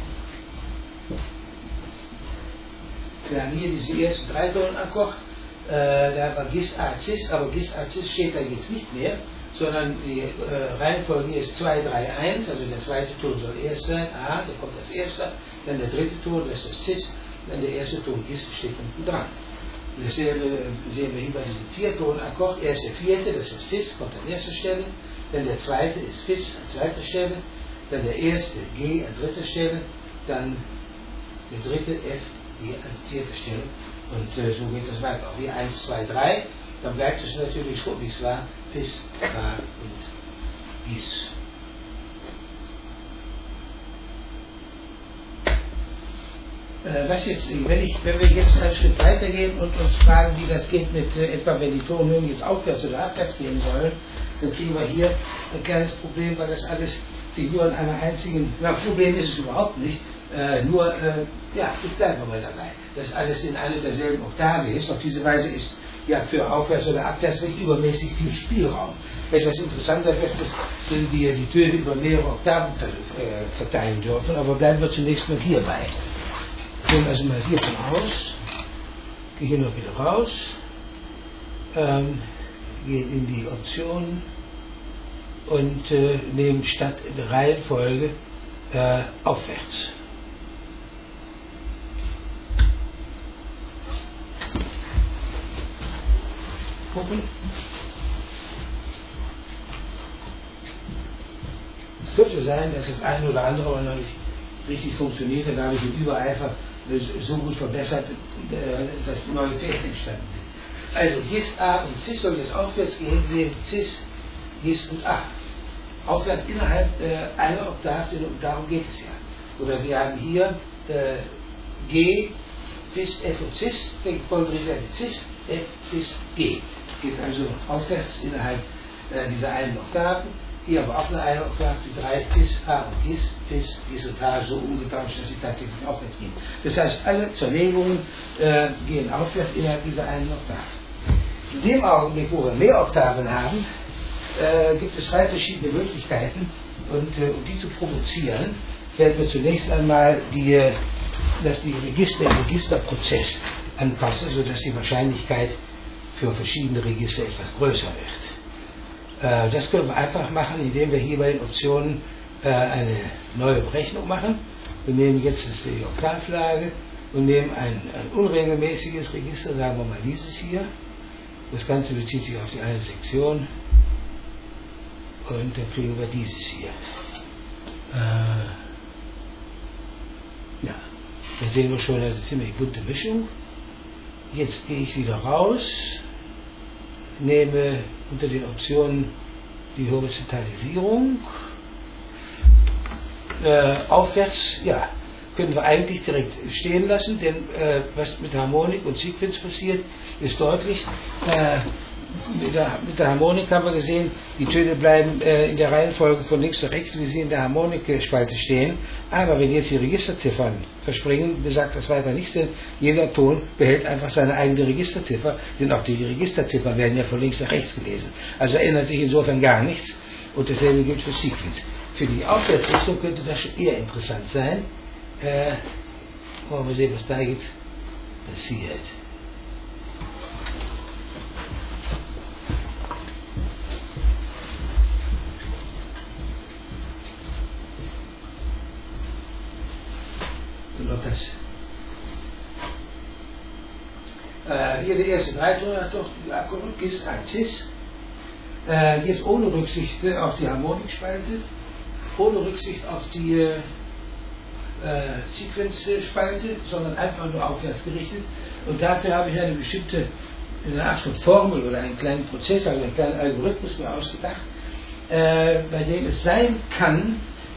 Wir haben hier diese ersten 3-Ton-Akkord. Da war Gis, A, Cis, aber Gis, A, Cis steht da jetzt nicht mehr, sondern die Reihenfolge ist 2, 3, 1, also der zweite Ton soll erst sein, A, der kommt als erster, dann der dritte Ton, das ist das Cis, dann der erste Ton Gis steht unten dran. Dasselbe sehen wir hier bei diesem 4-Ton-Akkord, erst der vierte, das ist Cis, kommt an erster Stelle, dann der zweite ist Fis an zweiter Stelle, dann der erste G an dritter Stelle, dann der dritte F, G an vierter Stelle und so geht das weiter. Auch hier 1, 2, 3, dann bleibt es natürlich so, wie es war, Fis, Ra und Gis. Was jetzt, wenn wir jetzt einen Schritt weitergehen und uns fragen, wie das geht mit etwa, wenn die Tonhöhen jetzt aufwärts oder abwärts gehen sollen, dann kriegen wir hier ein kleines Problem, weil das alles sich nur an einer einzigen, Problem ist es überhaupt nicht, ich bleibe mal dabei, dass alles in einer derselben Oktave ist. Auf diese Weise ist ja für aufwärts oder abwärts nicht übermäßig viel Spielraum. Etwas interessanter wird es, wenn wir die Töne über mehrere Oktaven verteilen dürfen, aber bleiben wir zunächst mal hierbei. nehme also mal hiervon aus, gehe hier noch wieder raus, gehe in die Optionen und nehme statt der Reihenfolge aufwärts. Gucken. Es könnte sein, dass das eine oder andere aber noch nicht richtig funktioniert, dann habe ich im Übereifer so gut verbessert, dass neue Fäden entstanden sind. Also Gis, A und Cis soll jetzt aufwärts gehen, neben Cis, Gis und A. Aufwärts innerhalb einer Oktave, und darum geht es ja. Oder wir haben hier G, Fis, F und Cis, folgerichtig mit Cis, F, Fis, G. Geht also aufwärts innerhalb dieser einen Oktaven. Hier aber auch nur eine Oktave, die 3 Fis, A und Gis, Fis, Gis und H so umgetauscht, dass sie tatsächlich aufwärts gehen. Das heißt, alle Zerlegungen gehen aufwärts innerhalb dieser einen Oktave. In dem Augenblick, wo wir mehr Oktaven haben, gibt es 2 verschiedene Möglichkeiten, und um die zu provozieren, werden wir zunächst einmal den Registerprozess anpassen, sodass die Wahrscheinlichkeit für verschiedene Register etwas größer wird. Das können wir einfach machen, indem wir hier bei den Optionen eine neue Berechnung machen. Wir nehmen jetzt die Oktavlage und nehmen ein unregelmäßiges Register, sagen wir mal dieses hier. Das Ganze bezieht sich auf die eine Sektion. Und dann kriegen wir dieses hier. Ja, da sehen wir schon eine ziemlich bunte Mischung. Jetzt gehe ich wieder raus, nehme unter den Optionen die Horizontalisierung. Aufwärts, ja, können wir eigentlich direkt stehen lassen, denn was mit Harmonik und Sequenz passiert, ist deutlich. Mit der Harmonik haben wir gesehen, die Töne bleiben in der Reihenfolge von links nach rechts, wie sie in der Harmonikspalte stehen. Aber wenn jetzt die Registerziffern verspringen, besagt das weiter nichts, denn jeder Ton behält einfach seine eigene Registerziffer, denn auch die Registerziffern werden ja von links nach rechts gelesen. Also ändert sich insofern gar nichts, und dasselbe gilt für Sequenz. Für die Aufwärtsrichtung könnte das schon eher interessant sein. Wollen wir sehen, was da jetzt passiert. Das. Hier der erste Dreitonakkord, Gis, A, Cis. Jetzt ohne Rücksicht auf die Harmonikspalte, ohne Rücksicht auf die Sequenzspalte, sondern einfach nur aufwärts gerichtet. Und dafür habe ich eine bestimmte, eine Art von Formel oder einen kleinen Prozess, also einen kleinen Algorithmus mir ausgedacht, bei dem es sein kann,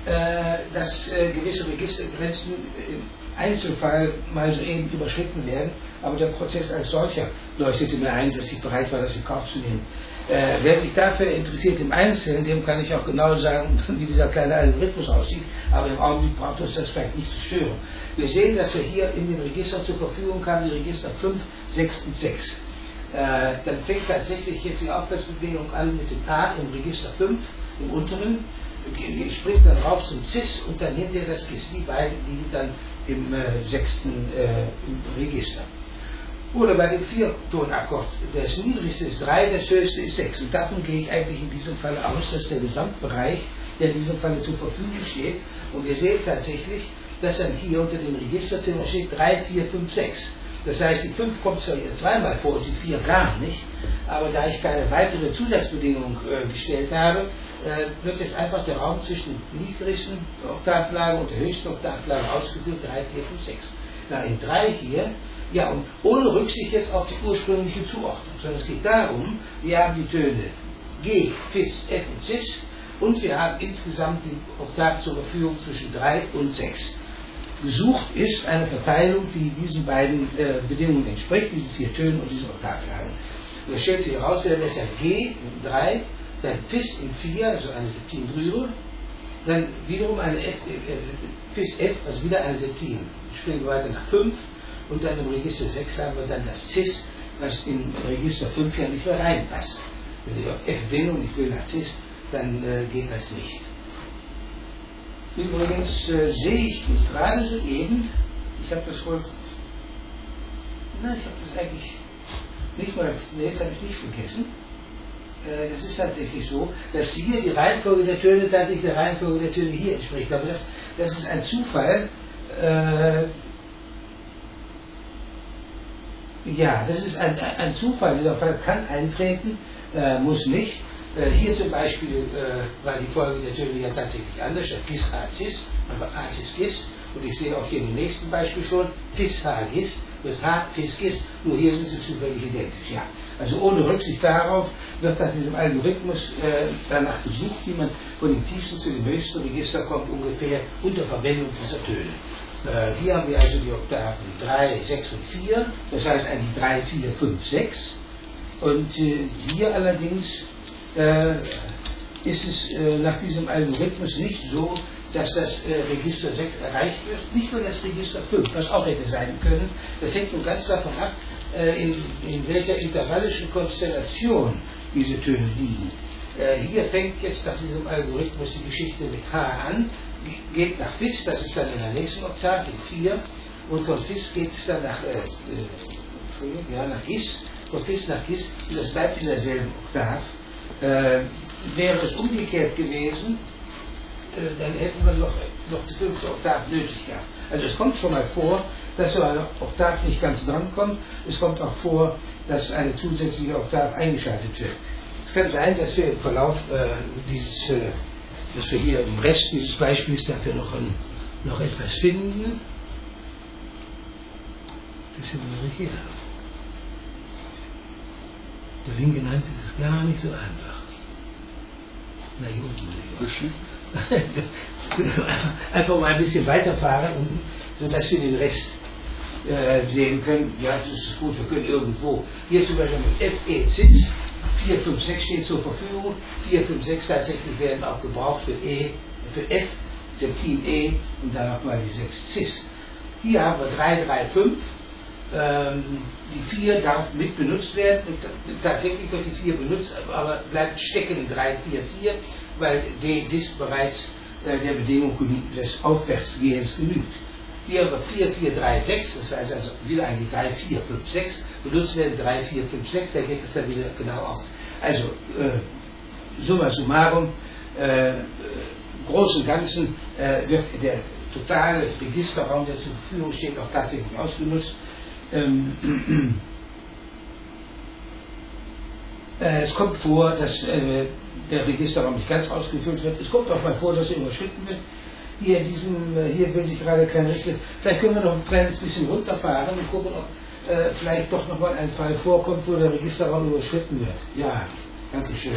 dass gewisse Registergrenzen im Einzelfall mal so eben überschritten werden, aber der Prozess als solcher leuchtete mir ein, dass ich bereit war, das in Kauf zu nehmen. Wer sich dafür interessiert im Einzelnen, dem kann ich auch genau sagen, wie dieser kleine Algorithmus aussieht, aber im Augenblick braucht uns das vielleicht nicht zu stören. Wir sehen, dass wir hier in den Registern zur Verfügung haben, die Register 5, 6 und 6. Dann fängt tatsächlich jetzt die Aufwärtsbewegung an mit dem A im Register 5, im unteren, springt dann rauf zum Cis und dann hinterher das Gis. Die beiden liegen dann im 6. Register. Oder bei dem 4-Tonakkord. Das niedrigste ist 3, das höchste ist 6. Und davon gehe ich eigentlich in diesem Fall aus, dass der Gesamtbereich, der in diesem Fall zur Verfügung steht, und wir sehen tatsächlich, dass dann hier unter den Registerziffern steht 3, 4, 5, 6. Das heißt, die 5 kommt zwar hier zweimal vor und die 4 gar nicht, aber da ich keine weitere Zusatzbedingung gestellt habe, wird jetzt einfach der Raum zwischen der niedrigsten Oktavlage und der höchsten Oktavlage ausgefüllt, 3, 4, 5, 6. Na, in 3 hier, ja, und ohne Rücksicht jetzt auf die ursprüngliche Zuordnung, sondern es geht darum, wir haben die Töne G, Fis, F und Cis und wir haben insgesamt die Oktav zur Verfügung zwischen 3 und 6. Gesucht ist eine Verteilung, die diesen beiden Bedingungen entspricht, diesen 4 Tönen und diesen Oktavlagen. Das stellt sich heraus, wir haben jetzt ja G in 3, dann Fis in 4, also eine Septim drüber, dann wiederum eine F, Fis F, also wieder eine Septim. Springen wir weiter nach 5 und dann im Register 6 haben wir dann das Cis, was in Register 5 ja nicht mehr reinpasst. Wenn ich auf F bin und ich will nach Cis, dann geht das nicht. Übrigens sehe ich gerade soeben, Ich habe das wohl. Nein, ich habe das eigentlich nicht mal. Nee, das habe ich nicht vergessen. Das ist tatsächlich so, dass hier die Reihenfolge der Töne tatsächlich der Reihenfolge der Töne hier entspricht. Aber das ist ein Zufall. Ja, das ist ein Zufall. Dieser Fall kann eintreten, muss nicht. Hier zum Beispiel war die Folge der Töne ja tatsächlich anders. Statt Gis, Cis, einfach Acis, Gis. Und ich sehe auch hier im nächsten Beispiel schon, Fis, Ha, Gis, wird Ha, Fis, Gis. Nur hier sind sie zufällig identisch. Ja. Also ohne Rücksicht darauf wird nach diesem Algorithmus danach gesucht, wie man von dem tiefsten zu dem höchsten Register kommt, ungefähr unter Verwendung dieser Töne. Hier haben wir also die Oktaven 3, 6 und 4. Das heißt eigentlich 3, 4, 5, 6. Und hier allerdings ist es nach diesem Algorithmus nicht so, dass das Register 6 erreicht wird, nicht nur das Register 5, was auch hätte sein können. Das hängt nun ganz davon ab, in welcher intervallischen Konstellation diese Töne liegen. Hier fängt jetzt nach diesem Algorithmus die Geschichte mit H an, geht nach Fis, das ist dann in der nächsten Oktave, in 4, und von Fis geht es dann nach Gis, von Fis nach Gis, und das bleibt in derselben Oktave. Wäre es umgekehrt gewesen, dann hätten wir noch die 5. Oktav nötig gehabt. Also es kommt schon mal vor, dass so eine Oktav nicht ganz drankommt. Es kommt auch vor, dass eine zusätzliche Oktav eingeschaltet wird. Es kann sein, dass wir im Verlauf dass wir hier im Rest dieses Beispiels dafür noch etwas finden. Das finden wir hier. Der Linke nennt es gar nicht so einfach. Na, hier unten. Einfach mal ein bisschen weiterfahren, sodass wir den Rest sehen können. Ja, das ist gut, wir können irgendwo. Hier zum Beispiel mit F, E, Cis. 4, 5, 6 steht zur Verfügung. 4, 5, 6 tatsächlich werden auch gebraucht für F, Septim E und dann nochmal die 6 Cis. Hier haben wir 3, 3, 5. Die 4 darf mit benutzt werden. Und tatsächlich wird die 4 benutzt, aber bleibt stecken in 3, 4, 4, weil D-Dis bereits der Bedingung des Aufwärtsgehens genügt. Hier haben wir 4, 4, 3, 6, das heißt also wieder eigentlich 3, 4, 5, 6, benutzt werden 3, 4, 5, 6, da geht es dann wieder genau auf. Also, summa summarum, im Großen und Ganzen wird der totale Registerraum, der zur Verfügung steht, auch tatsächlich ausgenutzt. Es kommt vor, dass der Registerraum nicht ganz ausgefüllt wird. Es kommt auch mal vor, dass er überschritten wird. Hier will sich gerade kein Richter. Vielleicht können wir noch ein kleines bisschen runterfahren und gucken, ob vielleicht doch nochmal ein Fall vorkommt, wo der Registerraum überschritten wird. Ja, danke schön.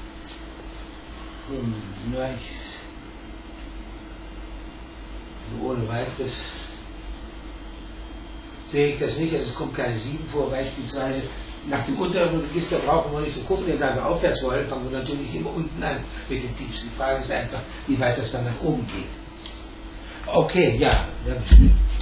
Ohne weiteres sehe ich das nicht. Also es kommt keine 7 vor, beispielsweise. Nach dem unteren Register brauchen wir nicht zu gucken, denn da wir aufwärts wollen, fangen wir natürlich immer unten an mit dem tiefsten. Die Frage ist einfach, wie weit das dann nach oben geht. Okay, ja, wir haben 5,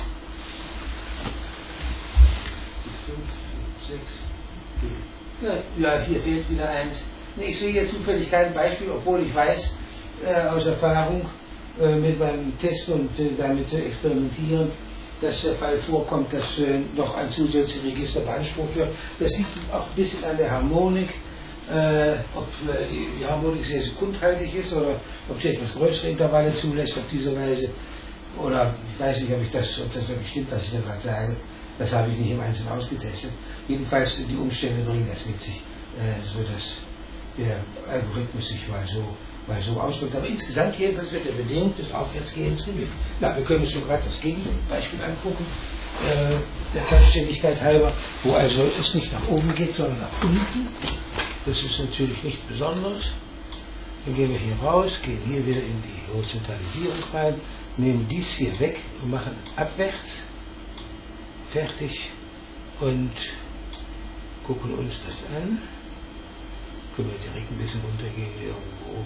6, ja, hier fehlt wieder eins. Nee, ich sehe hier zufällig kein Beispiel, obwohl ich weiß aus Erfahrung mit meinem Test und damit experimentieren, dass der Fall vorkommt, dass noch ein zusätzliches Register beansprucht wird. Das liegt auch ein bisschen an der Harmonik, ob die Harmonik sehr sekundhaltig ist oder ob sie etwas größere Intervalle zulässt auf diese Weise. Oder ich weiß nicht, ob das wirklich stimmt, was ich da gerade sage. Das habe ich nicht im Einzelnen ausgetestet. Jedenfalls die Umstände bringen das mit sich, sodass der Algorithmus sich mal so ausdrückt. Aber insgesamt jedenfalls wird der Bedingung des Aufwärtsgehens genügen. Na, wir können uns schon gerade das Gegenbeispiel angucken, der Vollständigkeit halber, wo also es nicht nach oben geht, sondern nach unten. Das ist natürlich nichts Besonderes. Dann gehen wir hier raus, gehen hier wieder in die Horizontalisierung rein, nehmen dies hier weg und machen abwärts. Fertig. Und gucken uns das an. Können wir direkt ein bisschen runtergehen irgendwo.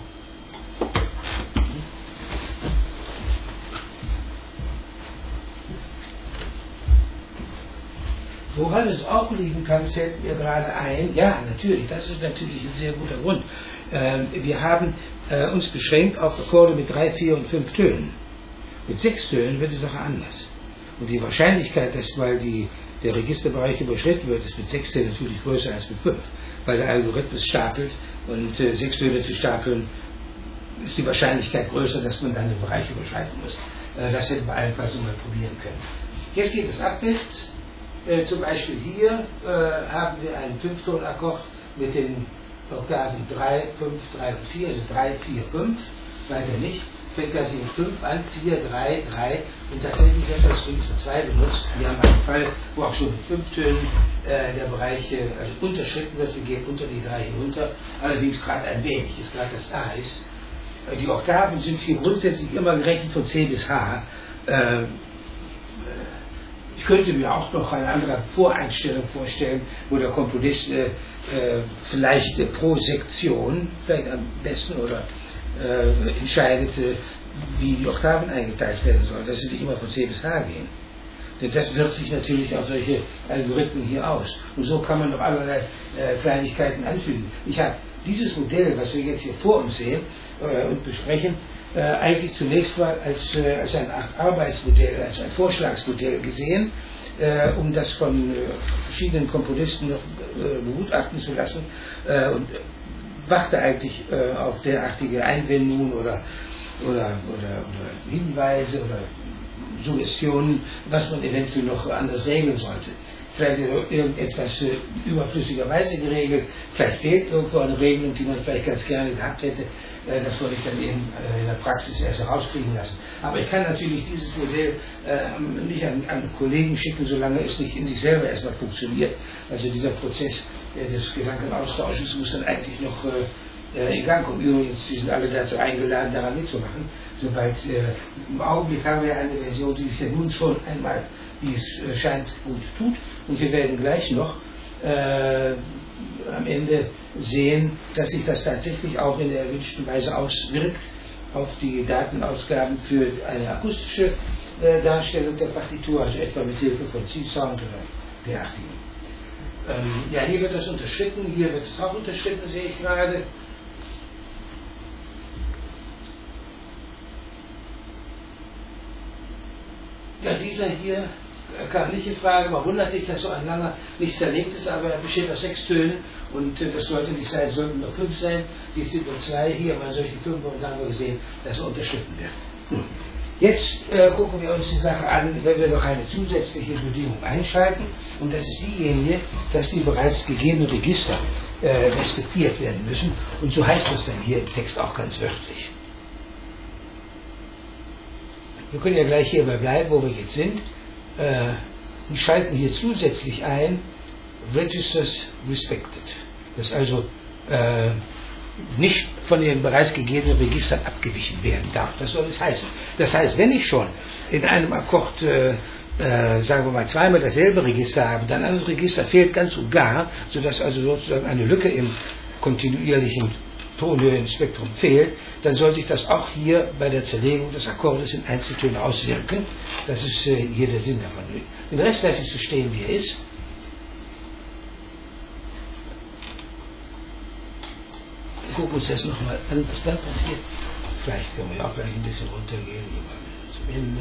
Woran es auch liegen kann, fällt mir gerade ein. Ja, natürlich, das ist natürlich ein sehr guter Grund. Wir haben uns beschränkt auf Akkorde mit 3, 4 und 5 Tönen. Mit 6 Tönen wird die Sache anders. Und die Wahrscheinlichkeit, dass mal der Registerbereich überschritten wird, ist mit 6 Tönen natürlich größer als mit 5, weil der Algorithmus stapelt und 6 Töne zu stapeln ist die Wahrscheinlichkeit größer, dass man dann den Bereich überschreiten muss. Das hätten wir allenfalls mal probieren können. Jetzt geht es abwärts. Zum Beispiel hier haben wir einen 5-Ton-Akkord mit den Oktaven 3, 5, 3 und 4, also 3, 4, 5, weiter nicht. Fängt gleich mit 5 an, 4, 3, 3 und tatsächlich wird das Register 2 benutzt. Wir haben einen Fall, wo auch schon mit 5 Tönen der Bereich also unterschritten wird, wir gehen unter die 3 hinunter, allerdings gerade ein wenig, ist gerade das A ist. Die Oktaven sind hier grundsätzlich immer gerechnet von C bis H. Ich könnte mir auch noch eine andere Voreinstellung vorstellen, wo der Komponist vielleicht pro Sektion, vielleicht am besten oder entscheidet, wie die Oktaven eingeteilt werden sollen, dass sie nicht immer von C bis H gehen. Denn das wirkt sich natürlich auf solche Algorithmen hier aus. Und so kann man noch allerlei Kleinigkeiten anfügen. Ich habe dieses Modell, was wir jetzt hier vor uns sehen und besprechen, eigentlich zunächst mal als ein Arbeitsmodell, als ein Vorschlagsmodell gesehen, um das von verschiedenen Komponisten noch begutachten zu lassen und warte eigentlich auf derartige Einwendungen oder Hinweise oder Suggestionen, was man eventuell noch anders regeln sollte. Vielleicht irgendetwas überflüssigerweise geregelt, vielleicht fehlt irgendwo eine Regelung, die man vielleicht ganz gerne gehabt hätte. Das soll ich dann eben in der Praxis erst herauskriegen lassen. Aber ich kann natürlich dieses Modell nicht an Kollegen schicken, solange es nicht in sich selber erstmal funktioniert. Also dieser Prozess des Gedankenaustausches muss dann eigentlich noch in Gang kommen. Übrigens, die sind alle dazu eingeladen, daran mitzumachen. Sobald im Augenblick haben wir eine Version, die sich ja nun schon einmal, wie es scheint, gut tut. Und wir werden gleich noch am Ende sehen, dass sich das tatsächlich auch in der erwünschten Weise auswirkt auf die Datenausgaben für eine akustische Darstellung der Partitur, also etwa mit Hilfe von C-Sound oder derartigen. Ja, hier wird das unterschritten, hier wird es auch unterschritten, sehe ich gerade. Ja, dieser hier, kannliche Frage, man wundert sich, dass so ein langer nicht zerlegt ist, aber er besteht aus 6 Tönen und das sollte nicht sein, es sollten nur 5 sein, die sind nur 2, hier bei solchen 5 und dann haben wir gesehen, dass er unterschritten wird. Jetzt gucken wir uns die Sache an, wenn wir noch eine zusätzliche Bedingung einschalten, und das ist diejenige, dass die bereits gegebenen Register respektiert werden müssen, und so heißt es dann hier im Text auch ganz wörtlich. Wir können ja gleich hierbei bleiben, wo wir jetzt sind. Wir schalten hier zusätzlich ein Registers Respected, das also nicht von den bereits gegebenen Registern abgewichen werden darf. Das soll es heißen. Das heißt, wenn ich schon in einem Akkord, sagen wir mal, zweimal dasselbe Register habe, dann ein anderes Register fehlt ganz und gar, sodass also sozusagen eine Lücke im kontinuierlichen Tonhöhenspektrum fehlt, dann soll sich das auch hier bei der Zerlegung des Akkordes in Einzeltöne auswirken. Das ist hier der Sinn davon. Den Rest lasse ich so stehen, wie er ist. Wir gucken uns das nochmal an, was dann passiert. Vielleicht können wir auch gleich ein bisschen runtergehen, zum Ende.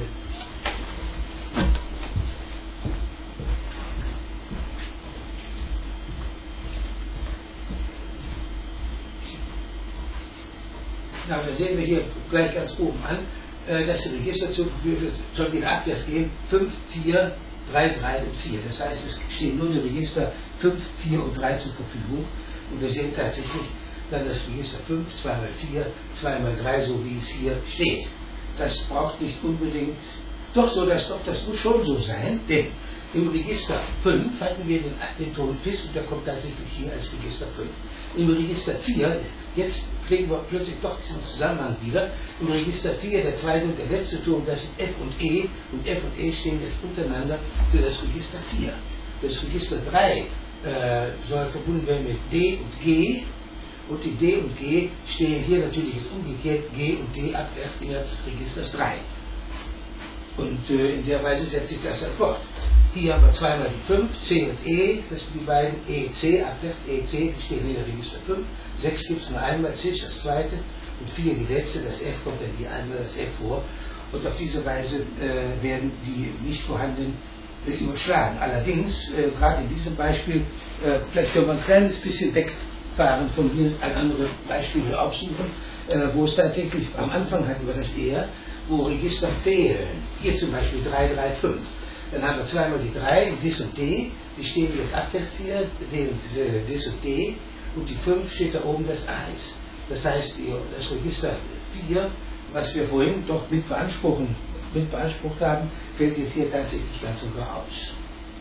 Ja, da sehen wir hier gleich ganz oben an, dass die Register zur Verfügung schon wieder abwärts gehen, 5, 4, 3, 3 und 4. Das heißt, es stehen nur die Register 5, 4 und 3 zur Verfügung. Und wir sehen tatsächlich dann das Register 5, 2 mal 4, 2 mal 3, so wie es hier steht. Das braucht nicht unbedingt, das muss schon so sein, denn im Register 5 hatten wir den Ton Fis und der kommt tatsächlich hier als Register 5. Im Register 4, jetzt kriegen wir plötzlich doch diesen Zusammenhang wieder, im Register 4, der zweite und der letzte Ton, das sind F und E stehen jetzt untereinander für das Register 4. Das Register 3 soll verbunden werden mit D und G, und die D und G stehen hier natürlich umgekehrt, G und D abwärts innerhalb des Registers 3. Und in der Weise setzt sich das dann fort. Hier haben wir zweimal die 5, C und E, das sind die beiden EC, abwärts EC, die stehen in der Register 5. 6 gibt es nur einmal, C ist das zweite, und 4 die letzte, das F kommt dann hier einmal das F vor. und auf diese Weise werden die nicht vorhandenen überschlagen. Allerdings, gerade in diesem Beispiel, vielleicht können wir ein kleines bisschen wegfahren von hier, ein anderes Beispiel aufsuchen, wo es tatsächlich am Anfang hatten wir das eher, wo Register fehlen. Hier zum Beispiel 335. Dann haben wir zweimal die 3, dis und d, die stehen jetzt abverziert, dis und d, und die 5 steht da oben das 1. Das heißt, das Register 4, was wir vorhin doch mit beansprucht haben, fällt jetzt hier tatsächlich ganz und gar aus.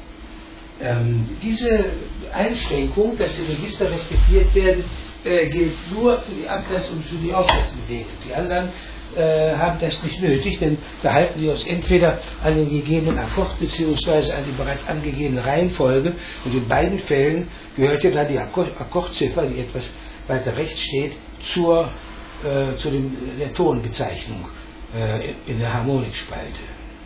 Diese Einschränkung, dass die Register respektiert werden, gilt nur für die Abwärts- und für die Aufwärtsbewegungen. Die anderen haben das nicht nötig, denn da halten wir uns entweder an den gegebenen Akkord bzw. an die bereits angegebene Reihenfolge, und in beiden Fällen gehört ja dann die Akkordziffer, die etwas weiter rechts steht, zu der Tonbezeichnung in der Harmonikspalte.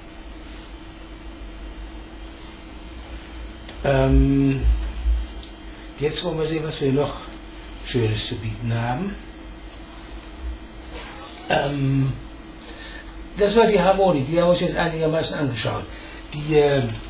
Jetzt wollen wir sehen, was wir noch Schönes zu bieten haben. Das war die Harmonik, die haben wir uns jetzt einigermaßen angeschaut. Die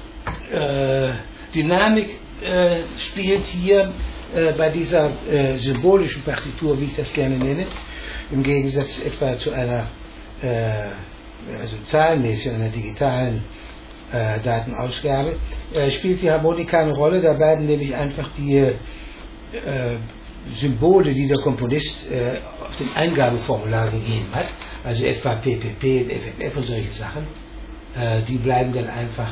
Dynamik spielt hier bei dieser symbolischen Partitur, wie ich das gerne nenne, im Gegensatz etwa zu einer zahlenmäßig, einer digitalen Datenausgabe, spielt die Harmonik keine Rolle. Da bleiben nämlich einfach die Symbole, die der Komponist auf dem Eingabeformular gegeben hat, also etwa PPP, FFF und solche Sachen, die bleiben dann einfach,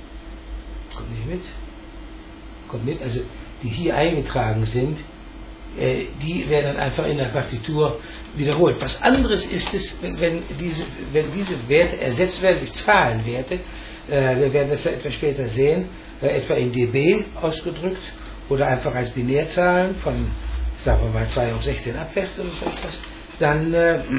kommt mit, also die hier eingetragen sind, die werden dann einfach in der Partitur wiederholt. Was anderes ist es, wenn diese Werte ersetzt werden durch Zahlenwerte. Wir werden das ja etwas später sehen, etwa in dB ausgedrückt oder einfach als Binärzahlen von, sagen wir mal, 2 hoch 16 abwärts oder so etwas. Dann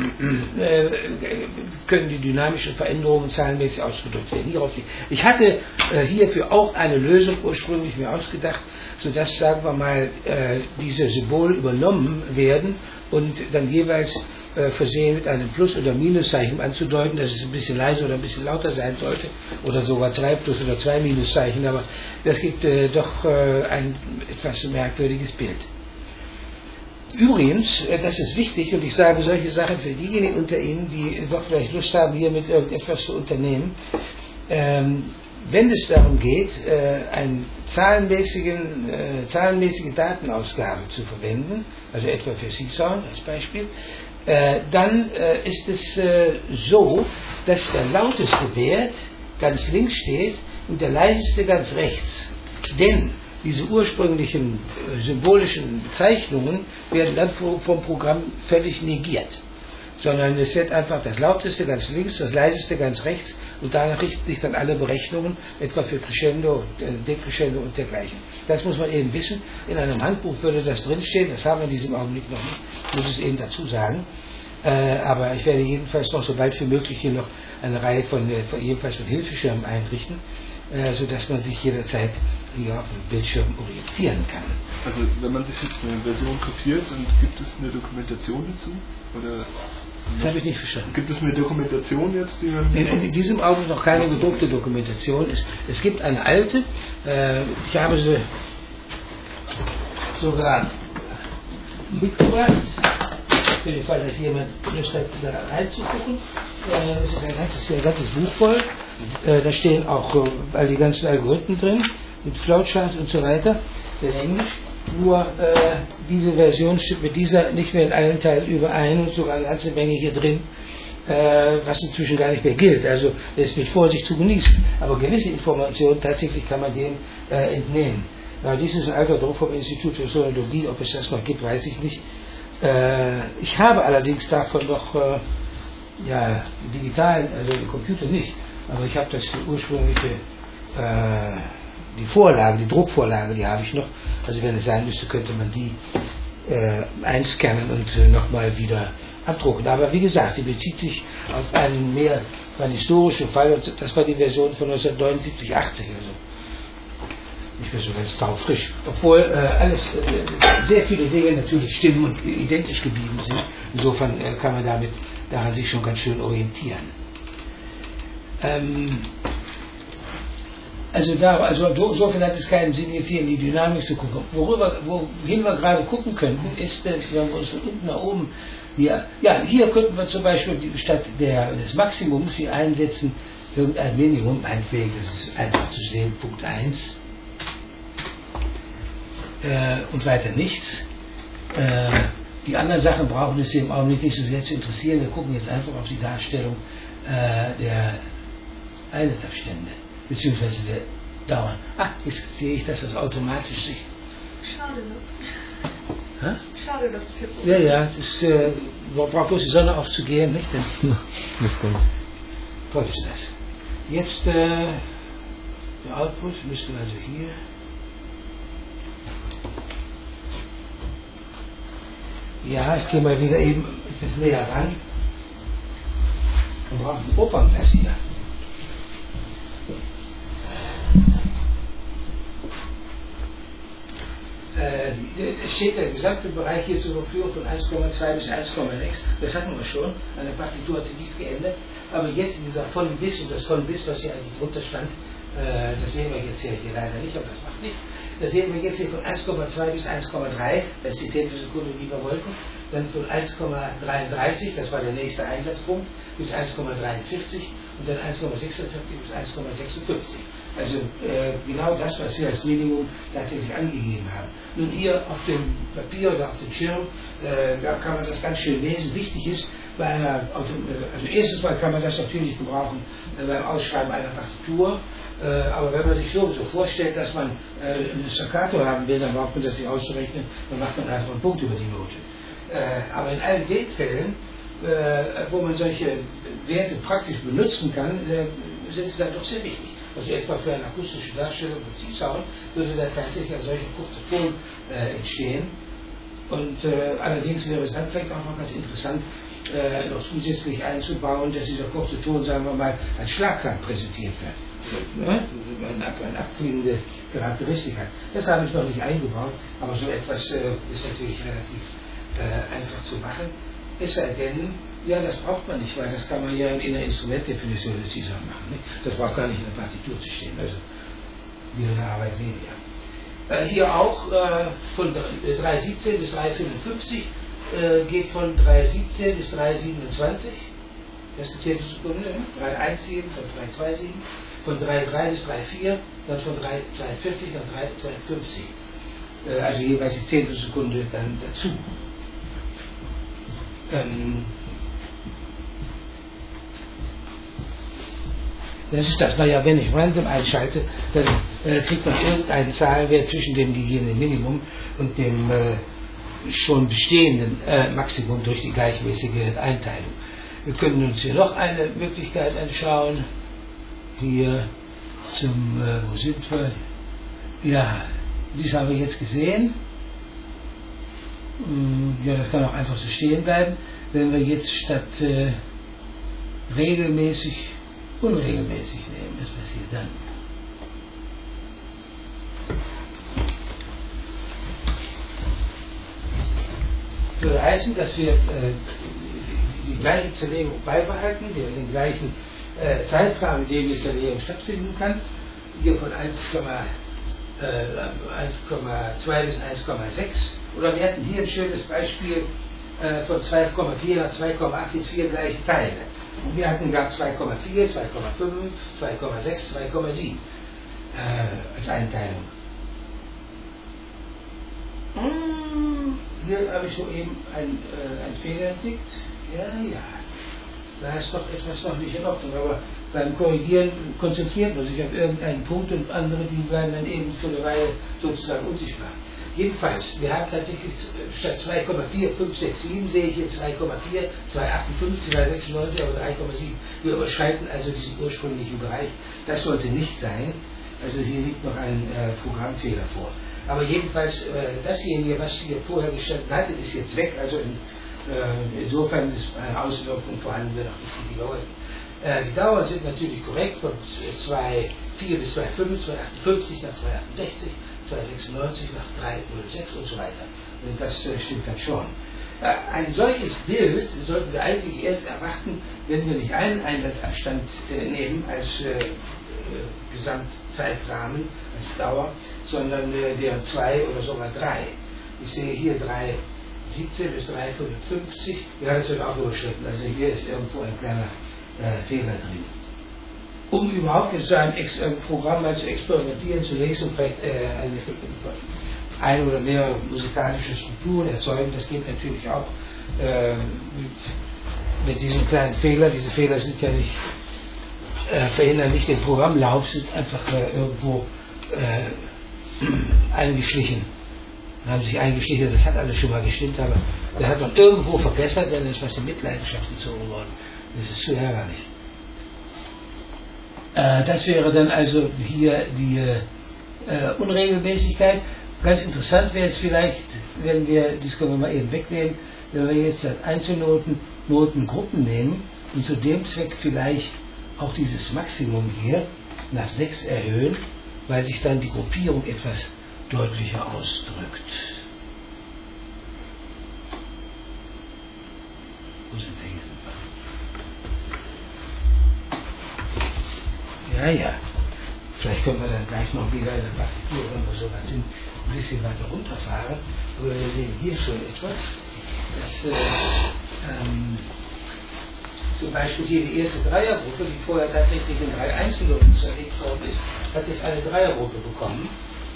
können die dynamischen Veränderungen zahlenmäßig ausgedrückt werden. Ich hatte hierfür auch eine Lösung ursprünglich mir ausgedacht, sodass, sagen wir mal, diese Symbole übernommen werden und dann jeweils versehen mit einem Plus- oder Minuszeichen anzudeuten, dass es ein bisschen leiser oder ein bisschen lauter sein sollte, oder sogar 2 Plus- oder 2 Minuszeichen, aber das gibt doch ein etwas merkwürdiges Bild. Übrigens, das ist wichtig, und ich sage solche Sachen für diejenigen unter Ihnen, die doch vielleicht Lust haben, hier mit irgendetwas zu unternehmen. Wenn es darum geht, eine zahlenmäßige Datenausgabe zu verwenden, also etwa für C-Sound als Beispiel, dann ist es so, dass der lauteste Wert ganz links steht und der leiseste ganz rechts. Denn diese ursprünglichen symbolischen Bezeichnungen werden dann vom Programm völlig negiert. Sondern es wird einfach das lauteste ganz links, das leiseste ganz rechts, und danach richten sich dann alle Berechnungen, etwa für Crescendo, Decrescendo und dergleichen. Das muss man eben wissen. In einem Handbuch würde das drinstehen, das haben wir in diesem Augenblick noch nicht, muss es eben dazu sagen. Aber ich werde jedenfalls noch so bald wie möglich hier noch eine Reihe von Hilfeschirmen einrichten, sodass man sich jederzeit hier auf dem Bildschirm orientieren kann. Also wenn man sich jetzt eine Version kopiert, dann gibt es eine Dokumentation dazu? Oder das habe ich nicht verstanden. Gibt es eine Dokumentation jetzt? Die man in diesem Augenblick noch keine gedruckte Dokumentation. Es gibt eine alte, ich habe sie sogar mitgebracht, für den Fall, dass jemand Lust hat, da reinzugucken. Es ist ein ganzes Buch voll. Da stehen auch all die ganzen Algorithmen drin, mit Flowcharts und so weiter, in Englisch. Nur diese Version stimmt mit dieser nicht mehr in allen Teilen überein, und sogar eine ganze Menge hier drin, was inzwischen gar nicht mehr gilt. Also es ist mit Vorsicht zu genießen. Aber gewisse Informationen tatsächlich kann man dem entnehmen. Dies ist ein alter Druck vom Institut für Sonologie, ob es das noch gibt, weiß ich nicht. Ich habe allerdings davon noch digitalen, also den Computer nicht, aber ich habe das ursprüngliche, die Vorlage, die Druckvorlage, die habe ich noch. Also wenn es sein müsste, könnte man die einscannen und nochmal wieder abdrucken. Aber wie gesagt, die bezieht sich auf einen historischen Fall, und das war die Version von 1979, 80 oder so. Nicht mehr so ganz taufrisch. Obwohl sehr viele Dinge natürlich stimmen und identisch geblieben sind. Insofern kann man daran sich schon ganz schön orientieren. Also insofern hat es keinen Sinn, jetzt hier in die Dynamik zu gucken. Wohin wir gerade gucken könnten, ist, wenn wir uns von unten nach oben hier könnten wir zum Beispiel statt des Maximums hier einsetzen, irgendein Minimum, meinetwegen, das ist einfach zu sehen, Punkt 1 und weiter nichts. Die anderen Sachen brauchen es im Augenblick nicht so sehr zu interessieren. Wir gucken jetzt einfach auf die Darstellung der Eiltabstände, beziehungsweise der Dauern. Jetzt sehe ich, dass das automatisch sich... Schade, ne? Hä? Schade, dass es hier... Ja, das braucht bloß die Sonne aufzugehen, nicht? Toll ist das. Jetzt der Output müsste also hier... Ja, ich gehe mal wieder eben etwas näher ran. Wir brauchen einen Opernpass hier. Es steht der gesamte Bereich hier zur Verfügung von 1,2 bis 1,6. Das hatten wir schon. An der Partitur hat sich nichts geändert. Aber jetzt in dieser von bis und das von bis, was hier eigentlich drunter stand, das sehen wir jetzt hier leider nicht, aber das macht nichts. Das sehen wir jetzt hier von 1,2 bis 1,3, das ist die Zehntelsekunde, die wir wollten. Dann von 1,33, das war der nächste Einsatzpunkt, bis 1,43 und dann 1,46 bis 1,56. Also genau das, was wir als Minimum tatsächlich angegeben haben. Nun hier auf dem Papier oder auf dem Schirm, da kann man das ganz schön lesen. Wichtig ist, bei einer, also erstens mal kann man das natürlich gebrauchen beim Ausschreiben einer Partitur, aber wenn man sich so vorstellt, dass man ein Staccato haben will, dann braucht man das nicht auszurechnen, dann macht man einfach einen Punkt über die Note. Aber in allen den Fällen, wo man solche Werte praktisch benutzen kann, sind sie dann doch sehr wichtig. Also etwa für eine akustische Darstellung von Ziehsound würde da tatsächlich ein solcher kurzer Ton entstehen. Und allerdings wäre es dann vielleicht auch noch ganz interessant, noch zusätzlich einzubauen, dass dieser kurze Ton, sagen wir mal, als Schlagklang präsentiert wird. Ne? Eine abklingende Charakteristik hat. Das habe ich noch nicht eingebaut, aber so etwas ist natürlich relativ einfach zu machen. Es sei denn, ja, das braucht man nicht, weil das kann man ja in der Instrumentdefinition des Ziehsound machen. Nicht? Das braucht gar nicht in der Partitur zu stehen. Also, wie eine Arbeit weniger. Hier auch von 3,17 bis 3,55 geht von 3,17 bis 3,27. Das ist die 10. Sekunde. 3,17 von 3,27. Von 3,3 bis 3,4. Dann von 3,42 nach 3,52. Also jeweils die 10. Sekunde dann dazu. Das ist das. Naja, wenn ich random einschalte, dann kriegt man irgendeinen Zahlenwert zwischen dem gegebenen Minimum und dem schon bestehenden Maximum durch die gleichmäßige Einteilung. Wir können uns hier noch eine Möglichkeit anschauen. Hier zum, wo sind wir? Ja, dies haben wir jetzt gesehen. Ja, das kann auch einfach so stehen bleiben. Wenn wir jetzt statt regelmäßig unregelmäßig nehmen, was passiert dann? Das würde heißen, dass wir die gleiche Zerlegung beibehalten, den gleichen Zeitrahmen, in dem die Zerlegung stattfinden kann. Hier von 1,2 bis 1,6. Oder wir hatten hier ein schönes Beispiel von 2,4 nach 2,8 in 4 gleiche Teile. Und wir hatten gab 2,4, 2,5, 2,6, 2,7 als Einteilung. Hier habe ich soeben einen Fehler entdeckt. Ja, da ist doch etwas noch nicht in Ordnung. Aber beim Korrigieren konzentriert man sich auf irgendeinen Punkt und andere, die bleiben dann eben für eine Weile sozusagen unsichtbar. Jedenfalls, wir haben tatsächlich statt 2,4, 5, 6, 7 sehe ich hier 2,4, 2,58, 2,96, aber 3,7. Wir überschreiten also diesen ursprünglichen Bereich. Das sollte nicht sein. Also hier liegt noch ein Programmfehler vor. Aber jedenfalls, dasjenige, was hier vorher gestanden hatte, ist jetzt weg. Also insofern ist eine Auswirkung vorhanden, wenn auch nicht für die Leute. Die Dauern sind natürlich korrekt von 2,4 bis 2,5, 2,58 nach 2,68. 2,96 nach 3,06 und so weiter. Das stimmt dann schon. Ein solches Bild sollten wir eigentlich erst erwarten, wenn wir nicht einen Einleitabstand nehmen als Gesamtzeitrahmen, als Dauer, sondern deren 2 oder sogar 3. Ich sehe hier 3,17 bis 3,55. Ja, das wird auch überschritten. Also hier ist irgendwo ein kleiner Fehler drin. Um überhaupt jetzt so ein Programm mal zu experimentieren, zunächst um vielleicht eine oder mehrere musikalische Strukturen erzeugen, das geht natürlich auch mit diesen kleinen Fehlern. Diese Fehler sind ja nicht, verhindern nicht den Programmlauf, sind einfach irgendwo eingeschlichen. Haben sich eingeschlichen, das hat alles schon mal gestimmt, aber das hat man irgendwo vergessen, dann ist was in Mitleidenschaft gezogen worden. Das ist zu ärgerlich. Das wäre dann also hier die Unregelmäßigkeit. Ganz interessant wäre es vielleicht, wenn wir, das können wir mal eben wegnehmen, wenn wir jetzt als Einzelnoten Notengruppen nehmen und zu dem Zweck vielleicht auch dieses Maximum hier nach 6 erhöhen, weil sich dann die Gruppierung etwas deutlicher ausdrückt. Wo sind wir hier? Ja. Vielleicht können wir dann gleich noch wieder in der Partitur, wenn wir so weit sind, ein bisschen weiter runterfahren. Aber wir sehen hier schon etwas. Zum Beispiel hier die erste Dreiergruppe, die vorher tatsächlich in 3 Einzelnoten zerlegt worden ist, hat jetzt eine Dreiergruppe bekommen.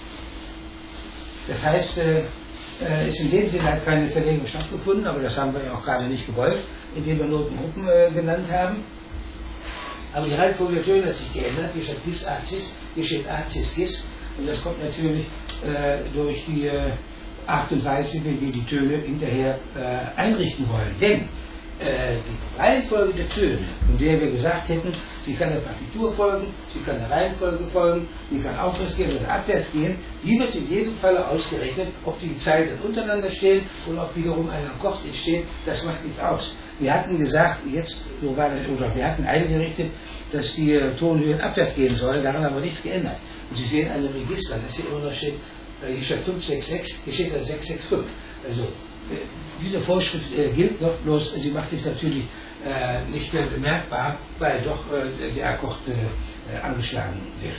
Das heißt, ist in dem Sinne hat keine Zerlegung stattgefunden, aber das haben wir ja auch gerade nicht gewollt, indem wir Notengruppen genannt haben. Aber die Reihenfolge der Töne hat sich geändert. Hier steht Gis, Acis, hier steht Acis, Gis. Und das kommt natürlich durch die Art und Weise, wie wir die Töne hinterher einrichten wollen. Denn die Reihenfolge der Töne, von der wir gesagt hätten, sie kann der Partitur folgen, sie kann der Reihenfolge folgen, sie kann aufwärts gehen oder abwärts gehen, die wird in jedem Falle ausgerechnet, ob die Zeilen untereinander stehen und ob wiederum ein Akkord entsteht, das macht nichts aus. Wir hatten gesagt, jetzt, so war das, oder wir hatten eingerichtet, dass die Tonhöhen abwärts gehen sollen, daran haben wir nichts geändert. Und Sie sehen an dem Register, dass hier immer noch steht, hier steht 566, hier steht dann 665. Also diese Vorschrift gilt noch, bloß sie macht es natürlich nicht mehr bemerkbar, weil doch der Akkord angeschlagen wird.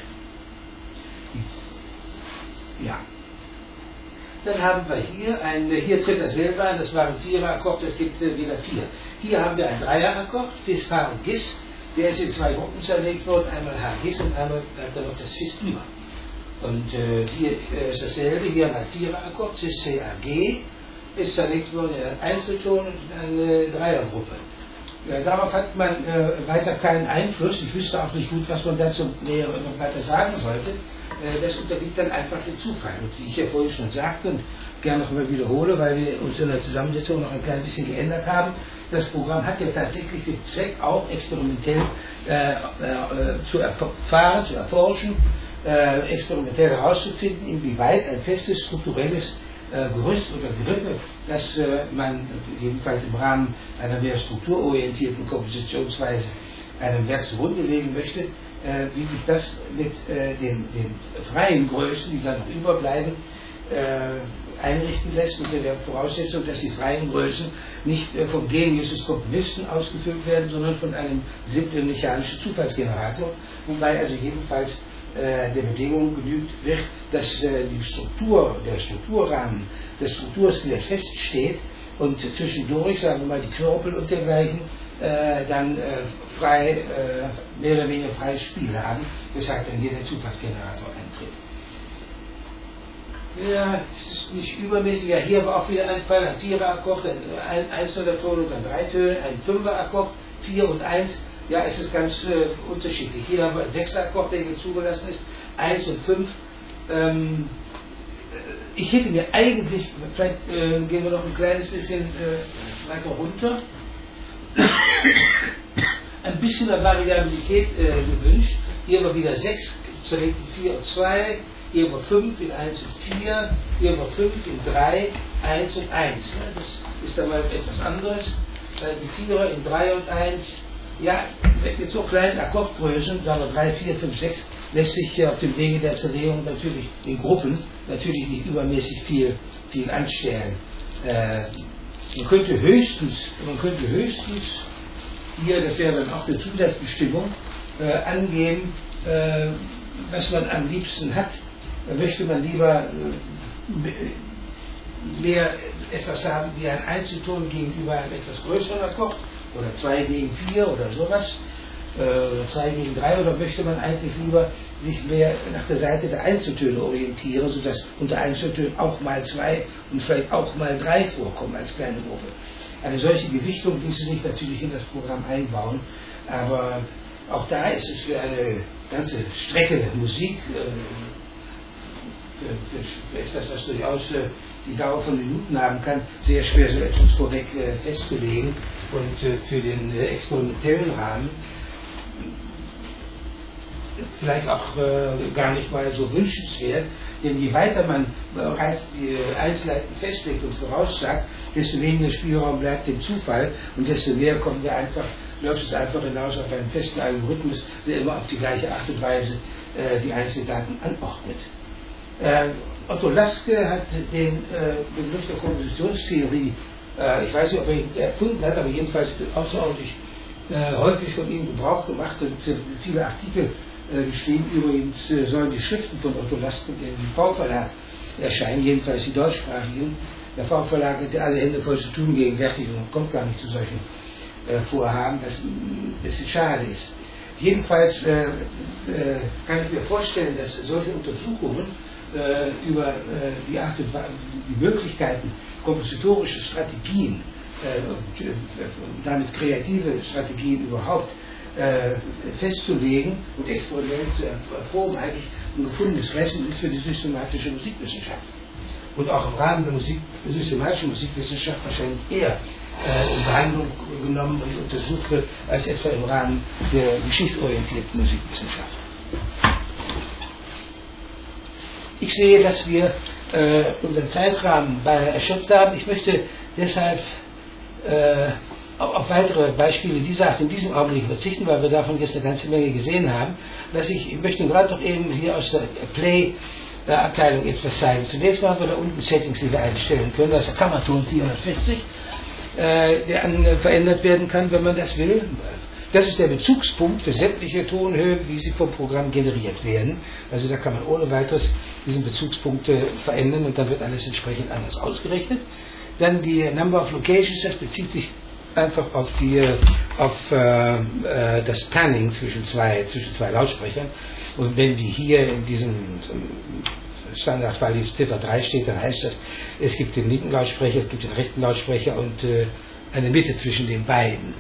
Ja. Dann haben wir hier tritt dasselbe an, das war ein 4er-Akkord, es gibt wieder 4. Hier haben wir einen 3er-Akkord, Fis, Fa und Gis, der ist in 2 Gruppen zerlegt worden, einmal H-Gis und einmal bleibt dann noch das Fis über. Und hier ist dasselbe, hier haben wir einen 4er-Akkord, Cis, C, A, G, ist zerlegt worden in einen Einzelton und in eine Dreiergruppe. Ja, darauf hat man weiter keinen Einfluss, ich wüsste auch nicht gut, was man dazu näher noch weiter sagen sollte. Das unterliegt dann einfach dem Zufall. Und wie ich ja vorhin schon sagte und gerne noch mal wiederhole, weil wir uns in der Zusammensetzung noch ein klein bisschen geändert haben, das Programm hat ja tatsächlich den Zweck, auch experimentell zu erfahren, zu erforschen, experimentell herauszufinden, inwieweit ein festes strukturelles Gerüst oder Gerippe, das man jedenfalls im Rahmen einer mehr strukturorientierten Kompositionsweise einem Werk zugrunde legen möchte, wie sich das mit den freien Größen, die dann noch überbleiben, einrichten lässt, unter der Voraussetzung, dass die freien Größen nicht vom Genius des Komponisten ausgefüllt werden, sondern von einem simplen mechanischen Zufallsgenerator, wobei also jedenfalls der Bedingung genügt wird, dass die Struktur, der Strukturrahmen des Strukturskillers feststeht und zwischendurch, sagen wir mal, die Knorpel und dergleichen dann frei, mehr oder weniger freies Spiel haben, weshalb dann hier der Zufallsgenerator eintritt. Ja, es ist nicht übermäßig. Ja, hier war auch wieder ein Fall, ein 4er-Akkord, ein einzelner Ton und dann 3 Töne, ein 5er-Akkord, 4 und 1. Ja, es ist ganz unterschiedlich. Hier haben wir einen 6er-Akkord, der hier zugelassen ist, 1 und 5. Ich hätte mir eigentlich, vielleicht gehen wir noch ein kleines bisschen weiter runter, ein bisschen mehr Variabilität gewünscht. Hier war wieder 6, zerlegt in 4 und 2, hier war 5 in 1 und 4, hier war 5 in 3, 1 und 1. Ja, das ist dann mal etwas anderes. Die 4er in 3 und 1. Ja, mit so kleinen Akkordgrößen, sagen wir 3, 4, 5, 6, lässt sich auf dem Wege der Zerlegung natürlich in Gruppen natürlich nicht übermäßig viel anstellen. Man könnte höchstens hier, das wäre dann auch eine Zusatzbestimmung, angeben, was man am liebsten hat. Möchte man lieber mehr etwas haben wie ein Einzelton gegenüber einem etwas größeren Akkord oder 2 gegen 4 oder sowas oder 2 gegen 3, oder möchte man eigentlich lieber sich mehr nach der Seite der Einzeltöne orientieren, sodass unter Einzeltönen auch mal 2 und vielleicht auch mal 3 vorkommen als kleine Gruppe. Eine solche Gewichtung ließe sich natürlich in das Programm einbauen, aber auch da ist es für eine ganze Strecke Musik, für etwas, was durchaus die Dauer von Minuten haben kann, sehr schwer so etwas vorweg festzulegen, und für den experimentellen Rahmen vielleicht auch gar nicht mal so wünschenswert, denn je weiter man bereits die Einzelheiten festlegt und voraussagt, desto weniger Spielraum bleibt dem Zufall und desto mehr läuft es einfach hinaus auf einen festen Algorithmus, der immer auf die gleiche Art und Weise die Einzeldaten anordnet. Otto Lasker hat den Begriff der Kompositionstheorie, ich weiß nicht, ob er ihn erfunden hat, aber jedenfalls außerordentlich häufig von ihm Gebrauch gemacht und viele Artikel geschrieben. Übrigens sollen die Schriften von Otto Lasker im V-Verlag erscheinen, jedenfalls die deutschsprachigen. Der V-Verlag hat ja alle Hände voll zu tun gegenwärtig und kommt gar nicht zu solchen Vorhaben, was ein bisschen schade ist. Jedenfalls kann ich mir vorstellen, dass solche Untersuchungen über die Möglichkeiten, kompositorische Strategien und damit kreative Strategien überhaupt festzulegen und experimentell zu erproben, eigentlich ein gefundenes Fressen ist für die systematische Musikwissenschaft. Und auch im Rahmen der systematischen Musikwissenschaft wahrscheinlich eher in Behandlung genommen und untersucht wird, als etwa im Rahmen der geschichtsorientierten Musikwissenschaft. Ich sehe, dass wir unseren Zeitrahmen beinahe erschöpft haben. Ich möchte deshalb auf weitere Beispiele dieser Art in diesem Augenblick verzichten, weil wir davon jetzt eine ganze Menge gesehen haben. Ich möchte gerade doch eben hier aus der Play-Abteilung etwas zeigen. Zunächst mal haben wir da unten Settings, die wir einstellen können. Das ist der Kammerton 440, der verändert werden kann, wenn man das will. Das ist der Bezugspunkt für sämtliche Tonhöhen, wie sie vom Programm generiert werden. Also da kann man ohne weiteres diesen Bezugspunkt verändern und dann wird alles entsprechend anders ausgerechnet. Dann die Number of Locations, das bezieht sich einfach auf das Panning zwischen zwei Lautsprechern. Und wenn die hier in diesem Standardfall die Ziffer 3 steht, dann heißt das, es gibt den linken Lautsprecher, es gibt den rechten Lautsprecher und eine Mitte zwischen den beiden.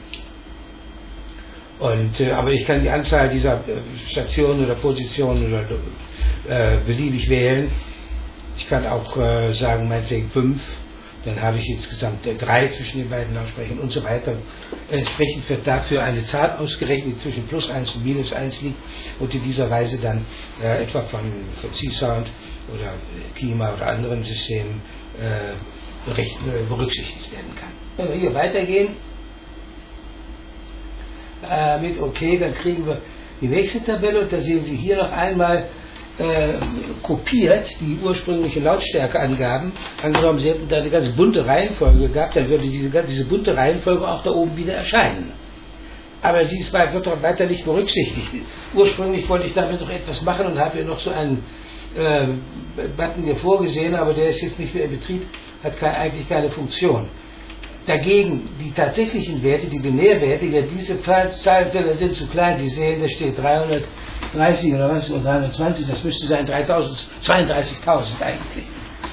Aber ich kann die Anzahl dieser Stationen oder Positionen oder beliebig wählen. Ich kann auch sagen, meinetwegen 5, dann habe ich insgesamt 3 zwischen den beiden Lautsprechern und so weiter. Entsprechend wird dafür eine Zahl ausgerechnet, die zwischen +1 und -1 liegt und in dieser Weise dann etwa von C-Sound oder Klima oder anderen Systemen berücksichtigt werden kann. Wenn wir hier weitergehen, mit OK, dann kriegen wir die nächste Tabelle und da sehen Sie hier noch einmal kopiert die ursprüngliche Lautstärkeangaben. Angenommen, Sie hätten da eine ganz bunte Reihenfolge gehabt, dann würde diese bunte Reihenfolge auch da oben wieder erscheinen. Aber sie wird doch weiter nicht berücksichtigt. Ursprünglich wollte ich damit noch etwas machen und habe hier noch so einen Button hier vorgesehen, aber der ist jetzt nicht mehr in Betrieb, hat eigentlich keine Funktion. Dagegen die tatsächlichen Werte, die Binärwerte, ja, diese Zahlenfelder sind zu klein. Sie sehen, da steht 330 oder was, oder 320, das müsste sein 32.000 eigentlich.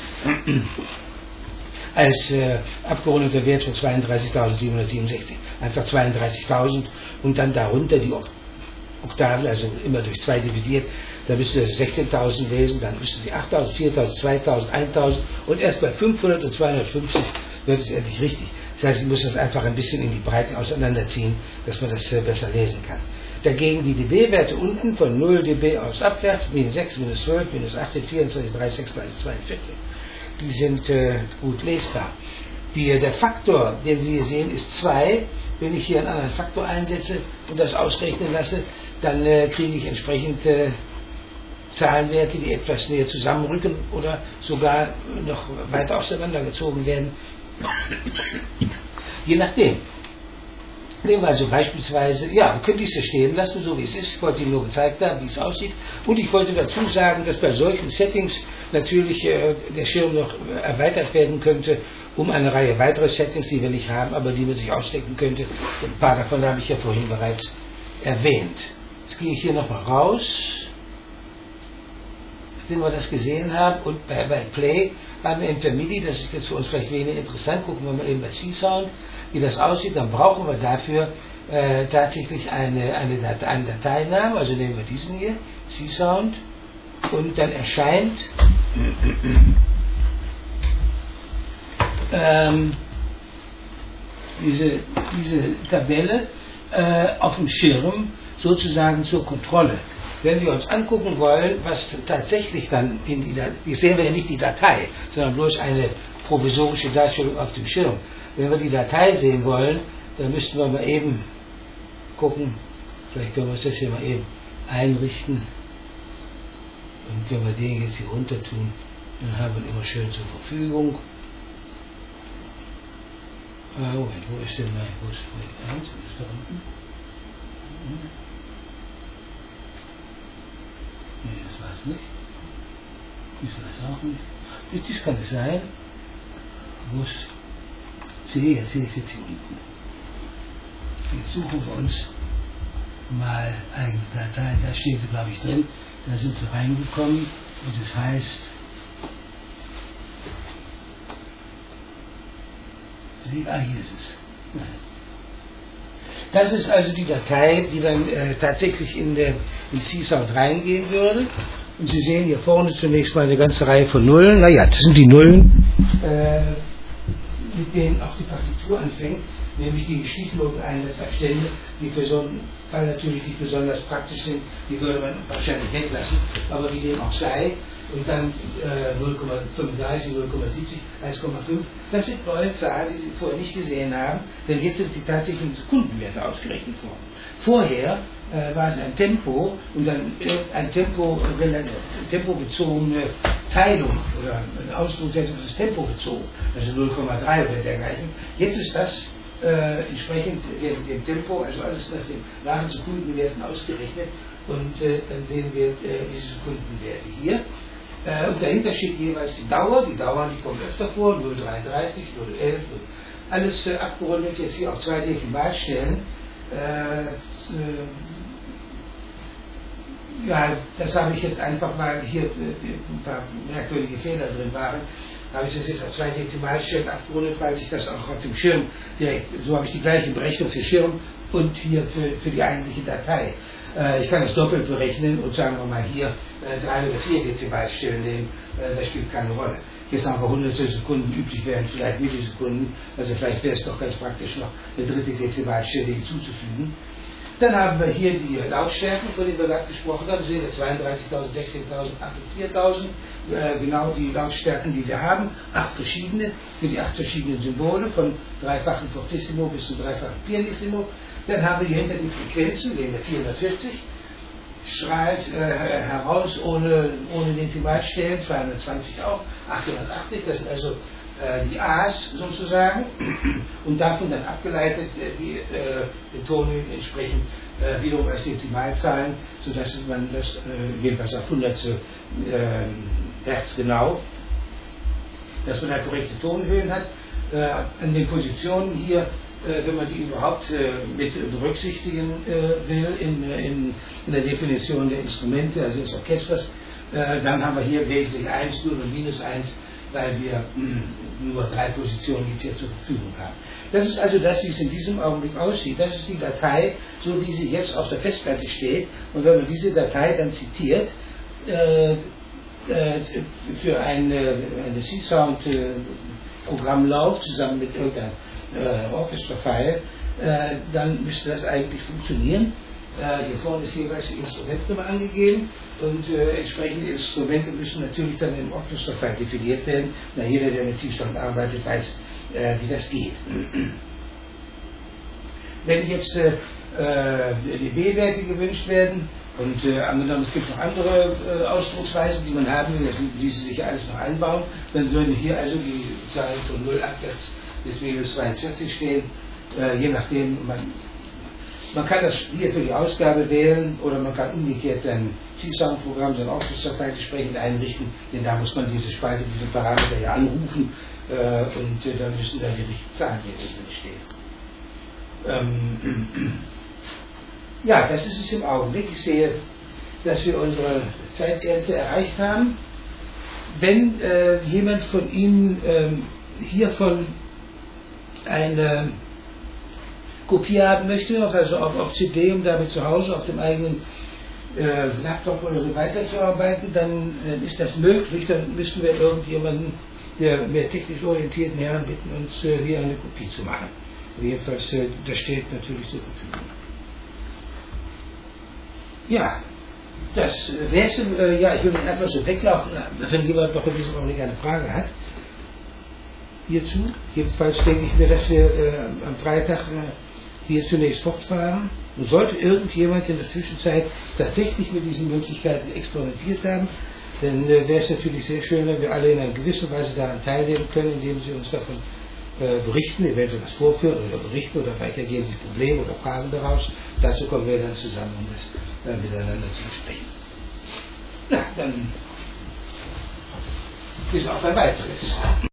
Als abgerundeter Wert von 32.767. Einfach 32.000 und dann darunter die Oktaven, also immer durch 2 dividiert. Da müsste Sie 16.000 lesen, dann müsste Sie 8.000, 4.000, 2.000, 1.000 und erst bei 500 und 250 wird es endlich richtig. Das heißt, ich muss das einfach ein bisschen in die Breite auseinanderziehen, dass man das besser lesen kann. Dagegen die dB-Werte unten von 0 dB aus abwärts, -6, -12, -18, 24, 36, 42, die sind gut lesbar. Der Faktor, den Sie hier sehen, ist 2. Wenn ich hier einen anderen Faktor einsetze und das ausrechnen lasse, dann kriege ich entsprechend Zahlenwerte, die etwas näher zusammenrücken oder sogar noch weiter auseinandergezogen werden, Je nachdem. Nehmen wir also beispielsweise, ja, könnte ich es stehen lassen, so wie es ist. Ich wollte Ihnen nur gezeigt haben, wie es aussieht. Und ich wollte dazu sagen, dass bei solchen Settings natürlich der Schirm noch erweitert werden könnte, um eine Reihe weiterer Settings, die wir nicht haben, aber die man sich ausdenken könnte. Ein paar davon habe ich ja vorhin bereits erwähnt. Jetzt gehe ich hier nochmal raus, nachdem wir das gesehen haben. Und bei Play haben wir für MIDI, das ist jetzt für uns vielleicht weniger interessant, gucken wir mal eben bei C-Sound, wie das aussieht. Dann brauchen wir dafür tatsächlich einen Dateinamen, also nehmen wir diesen hier, C-Sound, und dann erscheint diese Tabelle auf dem Schirm sozusagen zur Kontrolle. Wenn wir uns angucken wollen, was tatsächlich dann in die sehen wir ja nicht die Datei, sondern bloß eine provisorische Darstellung auf dem Schirm. Wenn wir die Datei sehen wollen, dann müssten wir mal eben gucken, vielleicht können wir uns das hier mal eben einrichten und wenn wir den jetzt hier runter tun, dann haben wir ihn immer schön zur Verfügung. Moment, wo ist denn mein, wo ist Projekt 1? Wo ist da unten? Nee, das war es nicht. Dies war es auch nicht. Dies kann es sein. Wo ist, sehe es jetzt hier unten. Jetzt suchen wir uns mal eigene Dateien. Da stehen sie, glaube ich, drin. Da sind sie reingekommen und das heißt, hier ist es. Das ist also die Datei, die dann tatsächlich in C-Sound reingehen würde. Und Sie sehen hier vorne zunächst mal eine ganze Reihe von Nullen. Naja, das sind die Nullen, mit denen auch die Partitur anfängt, nämlich die Stichnoten einer Stelle, die für so einen Fall natürlich nicht besonders praktisch sind, die würde man wahrscheinlich weglassen, aber wie dem auch sei. Und dann 0,35, 0,70, 1,5. Das sind neue Zahlen, die Sie vorher nicht gesehen haben, denn jetzt sind die tatsächlichen Sekundenwerte ausgerechnet worden. Vorher war es ein Tempo und dann ein tempobezogene Teilung oder ein Ausdruck, der das Tempo bezogen, also 0,3 oder dergleichen. Jetzt ist das entsprechend dem Tempo, also alles nach den wahren Sekundenwerten ausgerechnet und dann sehen wir diese Sekundenwerte hier. Und dahinter steht jeweils die Dauer. Die Dauern, die kommen öfter vor, 0,33, 0,11, alles abgerundet jetzt hier auf 2 Dezimalstellen. Ja, das habe ich jetzt einfach, weil hier ein paar merkwürdige Fehler drin waren, habe ich das jetzt auf 2 Dezimalstellen abgerundet, weil sich das auch auf dem Schirm direkt, so habe ich die gleiche Berechnung für Schirm und hier für die eigentliche Datei. Ich kann das doppelt berechnen und sagen wir mal hier 3 oder 4 Dezimalstellen nehmen, das spielt keine Rolle. Jetzt haben wir 100 Sekunden, üblich wären vielleicht Millisekunden, also vielleicht wäre es doch ganz praktisch noch eine dritte Dezimalstelle hinzuzufügen. Dann haben wir hier die Lautstärken, von denen wir gerade gesprochen haben. Sie sehen 32.000, 16.000, 8.000 und 4.000. Genau die Lautstärken, die wir haben. 8 verschiedene, für die 8 verschiedenen Symbole, von dreifachen Fortissimo bis zu dreifachen Pianissimo. Dann haben wir hier hinter die Frequenzen, nehmen wir 440, strahlt heraus ohne Dezimalstellen, 220 auch, 880, das sind also die A's sozusagen, und davon dann abgeleitet die Betonung entsprechend wiederum als Dezimalzahlen, sodass man das jedenfalls auf Hundertstel Hertz genau, dass man da korrekte Tonhöhen hat. An den Positionen hier, wenn man die überhaupt mit berücksichtigen will in der Definition der Instrumente, also des Orchesters, dann haben wir hier lediglich 1, 0 und minus 1, weil wir nur 3 Positionen jetzt hier zur Verfügung haben. Das ist also das, wie es in diesem Augenblick aussieht. Das ist die Datei, so wie sie jetzt auf der Festplatte steht. Und wenn man diese Datei dann zitiert, für eine C-Sound-Programmlauf zusammen mit irgendeinem Orchester-File, dann müsste das eigentlich funktionieren. Hier vorne ist jeweils die Instrumentnummer angegeben und entsprechende Instrumente müssen natürlich dann im Orchester-File definiert werden. Na, jeder, der mit C-Sound arbeitet, weiß, wie das geht. Wenn jetzt die B-Werte gewünscht werden, Und angenommen, es gibt noch andere Ausdrucksweisen, die man haben will, das ließe sich alles noch einbauen, dann würde hier also die Zahl von 0 abwärts bis minus 42 stehen, je nachdem, man kann das hier für die Ausgabe wählen oder man kann umgekehrt sein Zielsoundprogramm, sein Orchesterfile entsprechend einrichten, denn da muss man diese Spalte, diesen Parameter ja anrufen und dann müssen da die richtigen Zahlen hier drin stehen. Ja, das ist es im Augenblick. Ich sehe, dass wir unsere Zeitgrenze erreicht haben. Wenn jemand von Ihnen hiervon eine Kopie haben möchte, also auf CD, um damit zu Hause auf dem eigenen Laptop oder so weiterzuarbeiten, dann ist das möglich. Dann müssten wir irgendjemanden, der mehr technisch orientierten Herren bitten, uns hier eine Kopie zu machen. Jedenfalls, das steht natürlich zur Verfügung. Ja, das wäre es. Ja, ich würde einfach so weglaufen, wenn jemand noch in diesem Augenblick eine Frage hat. Hierzu. Jedenfalls denke ich mir, dass wir am Freitag hier zunächst fortfahren. Und sollte irgendjemand in der Zwischenzeit tatsächlich mit diesen Möglichkeiten experimentiert haben, dann wäre es natürlich sehr schön, wenn wir alle in einer gewissen Weise daran teilnehmen können, indem Sie uns davon berichten, eventuell was vorführen oder berichten oder weitergehen Sie Probleme oder Fragen daraus. Dazu kommen wir dann zusammen, um das miteinander zu besprechen. Na, dann bis auf ein weiteres.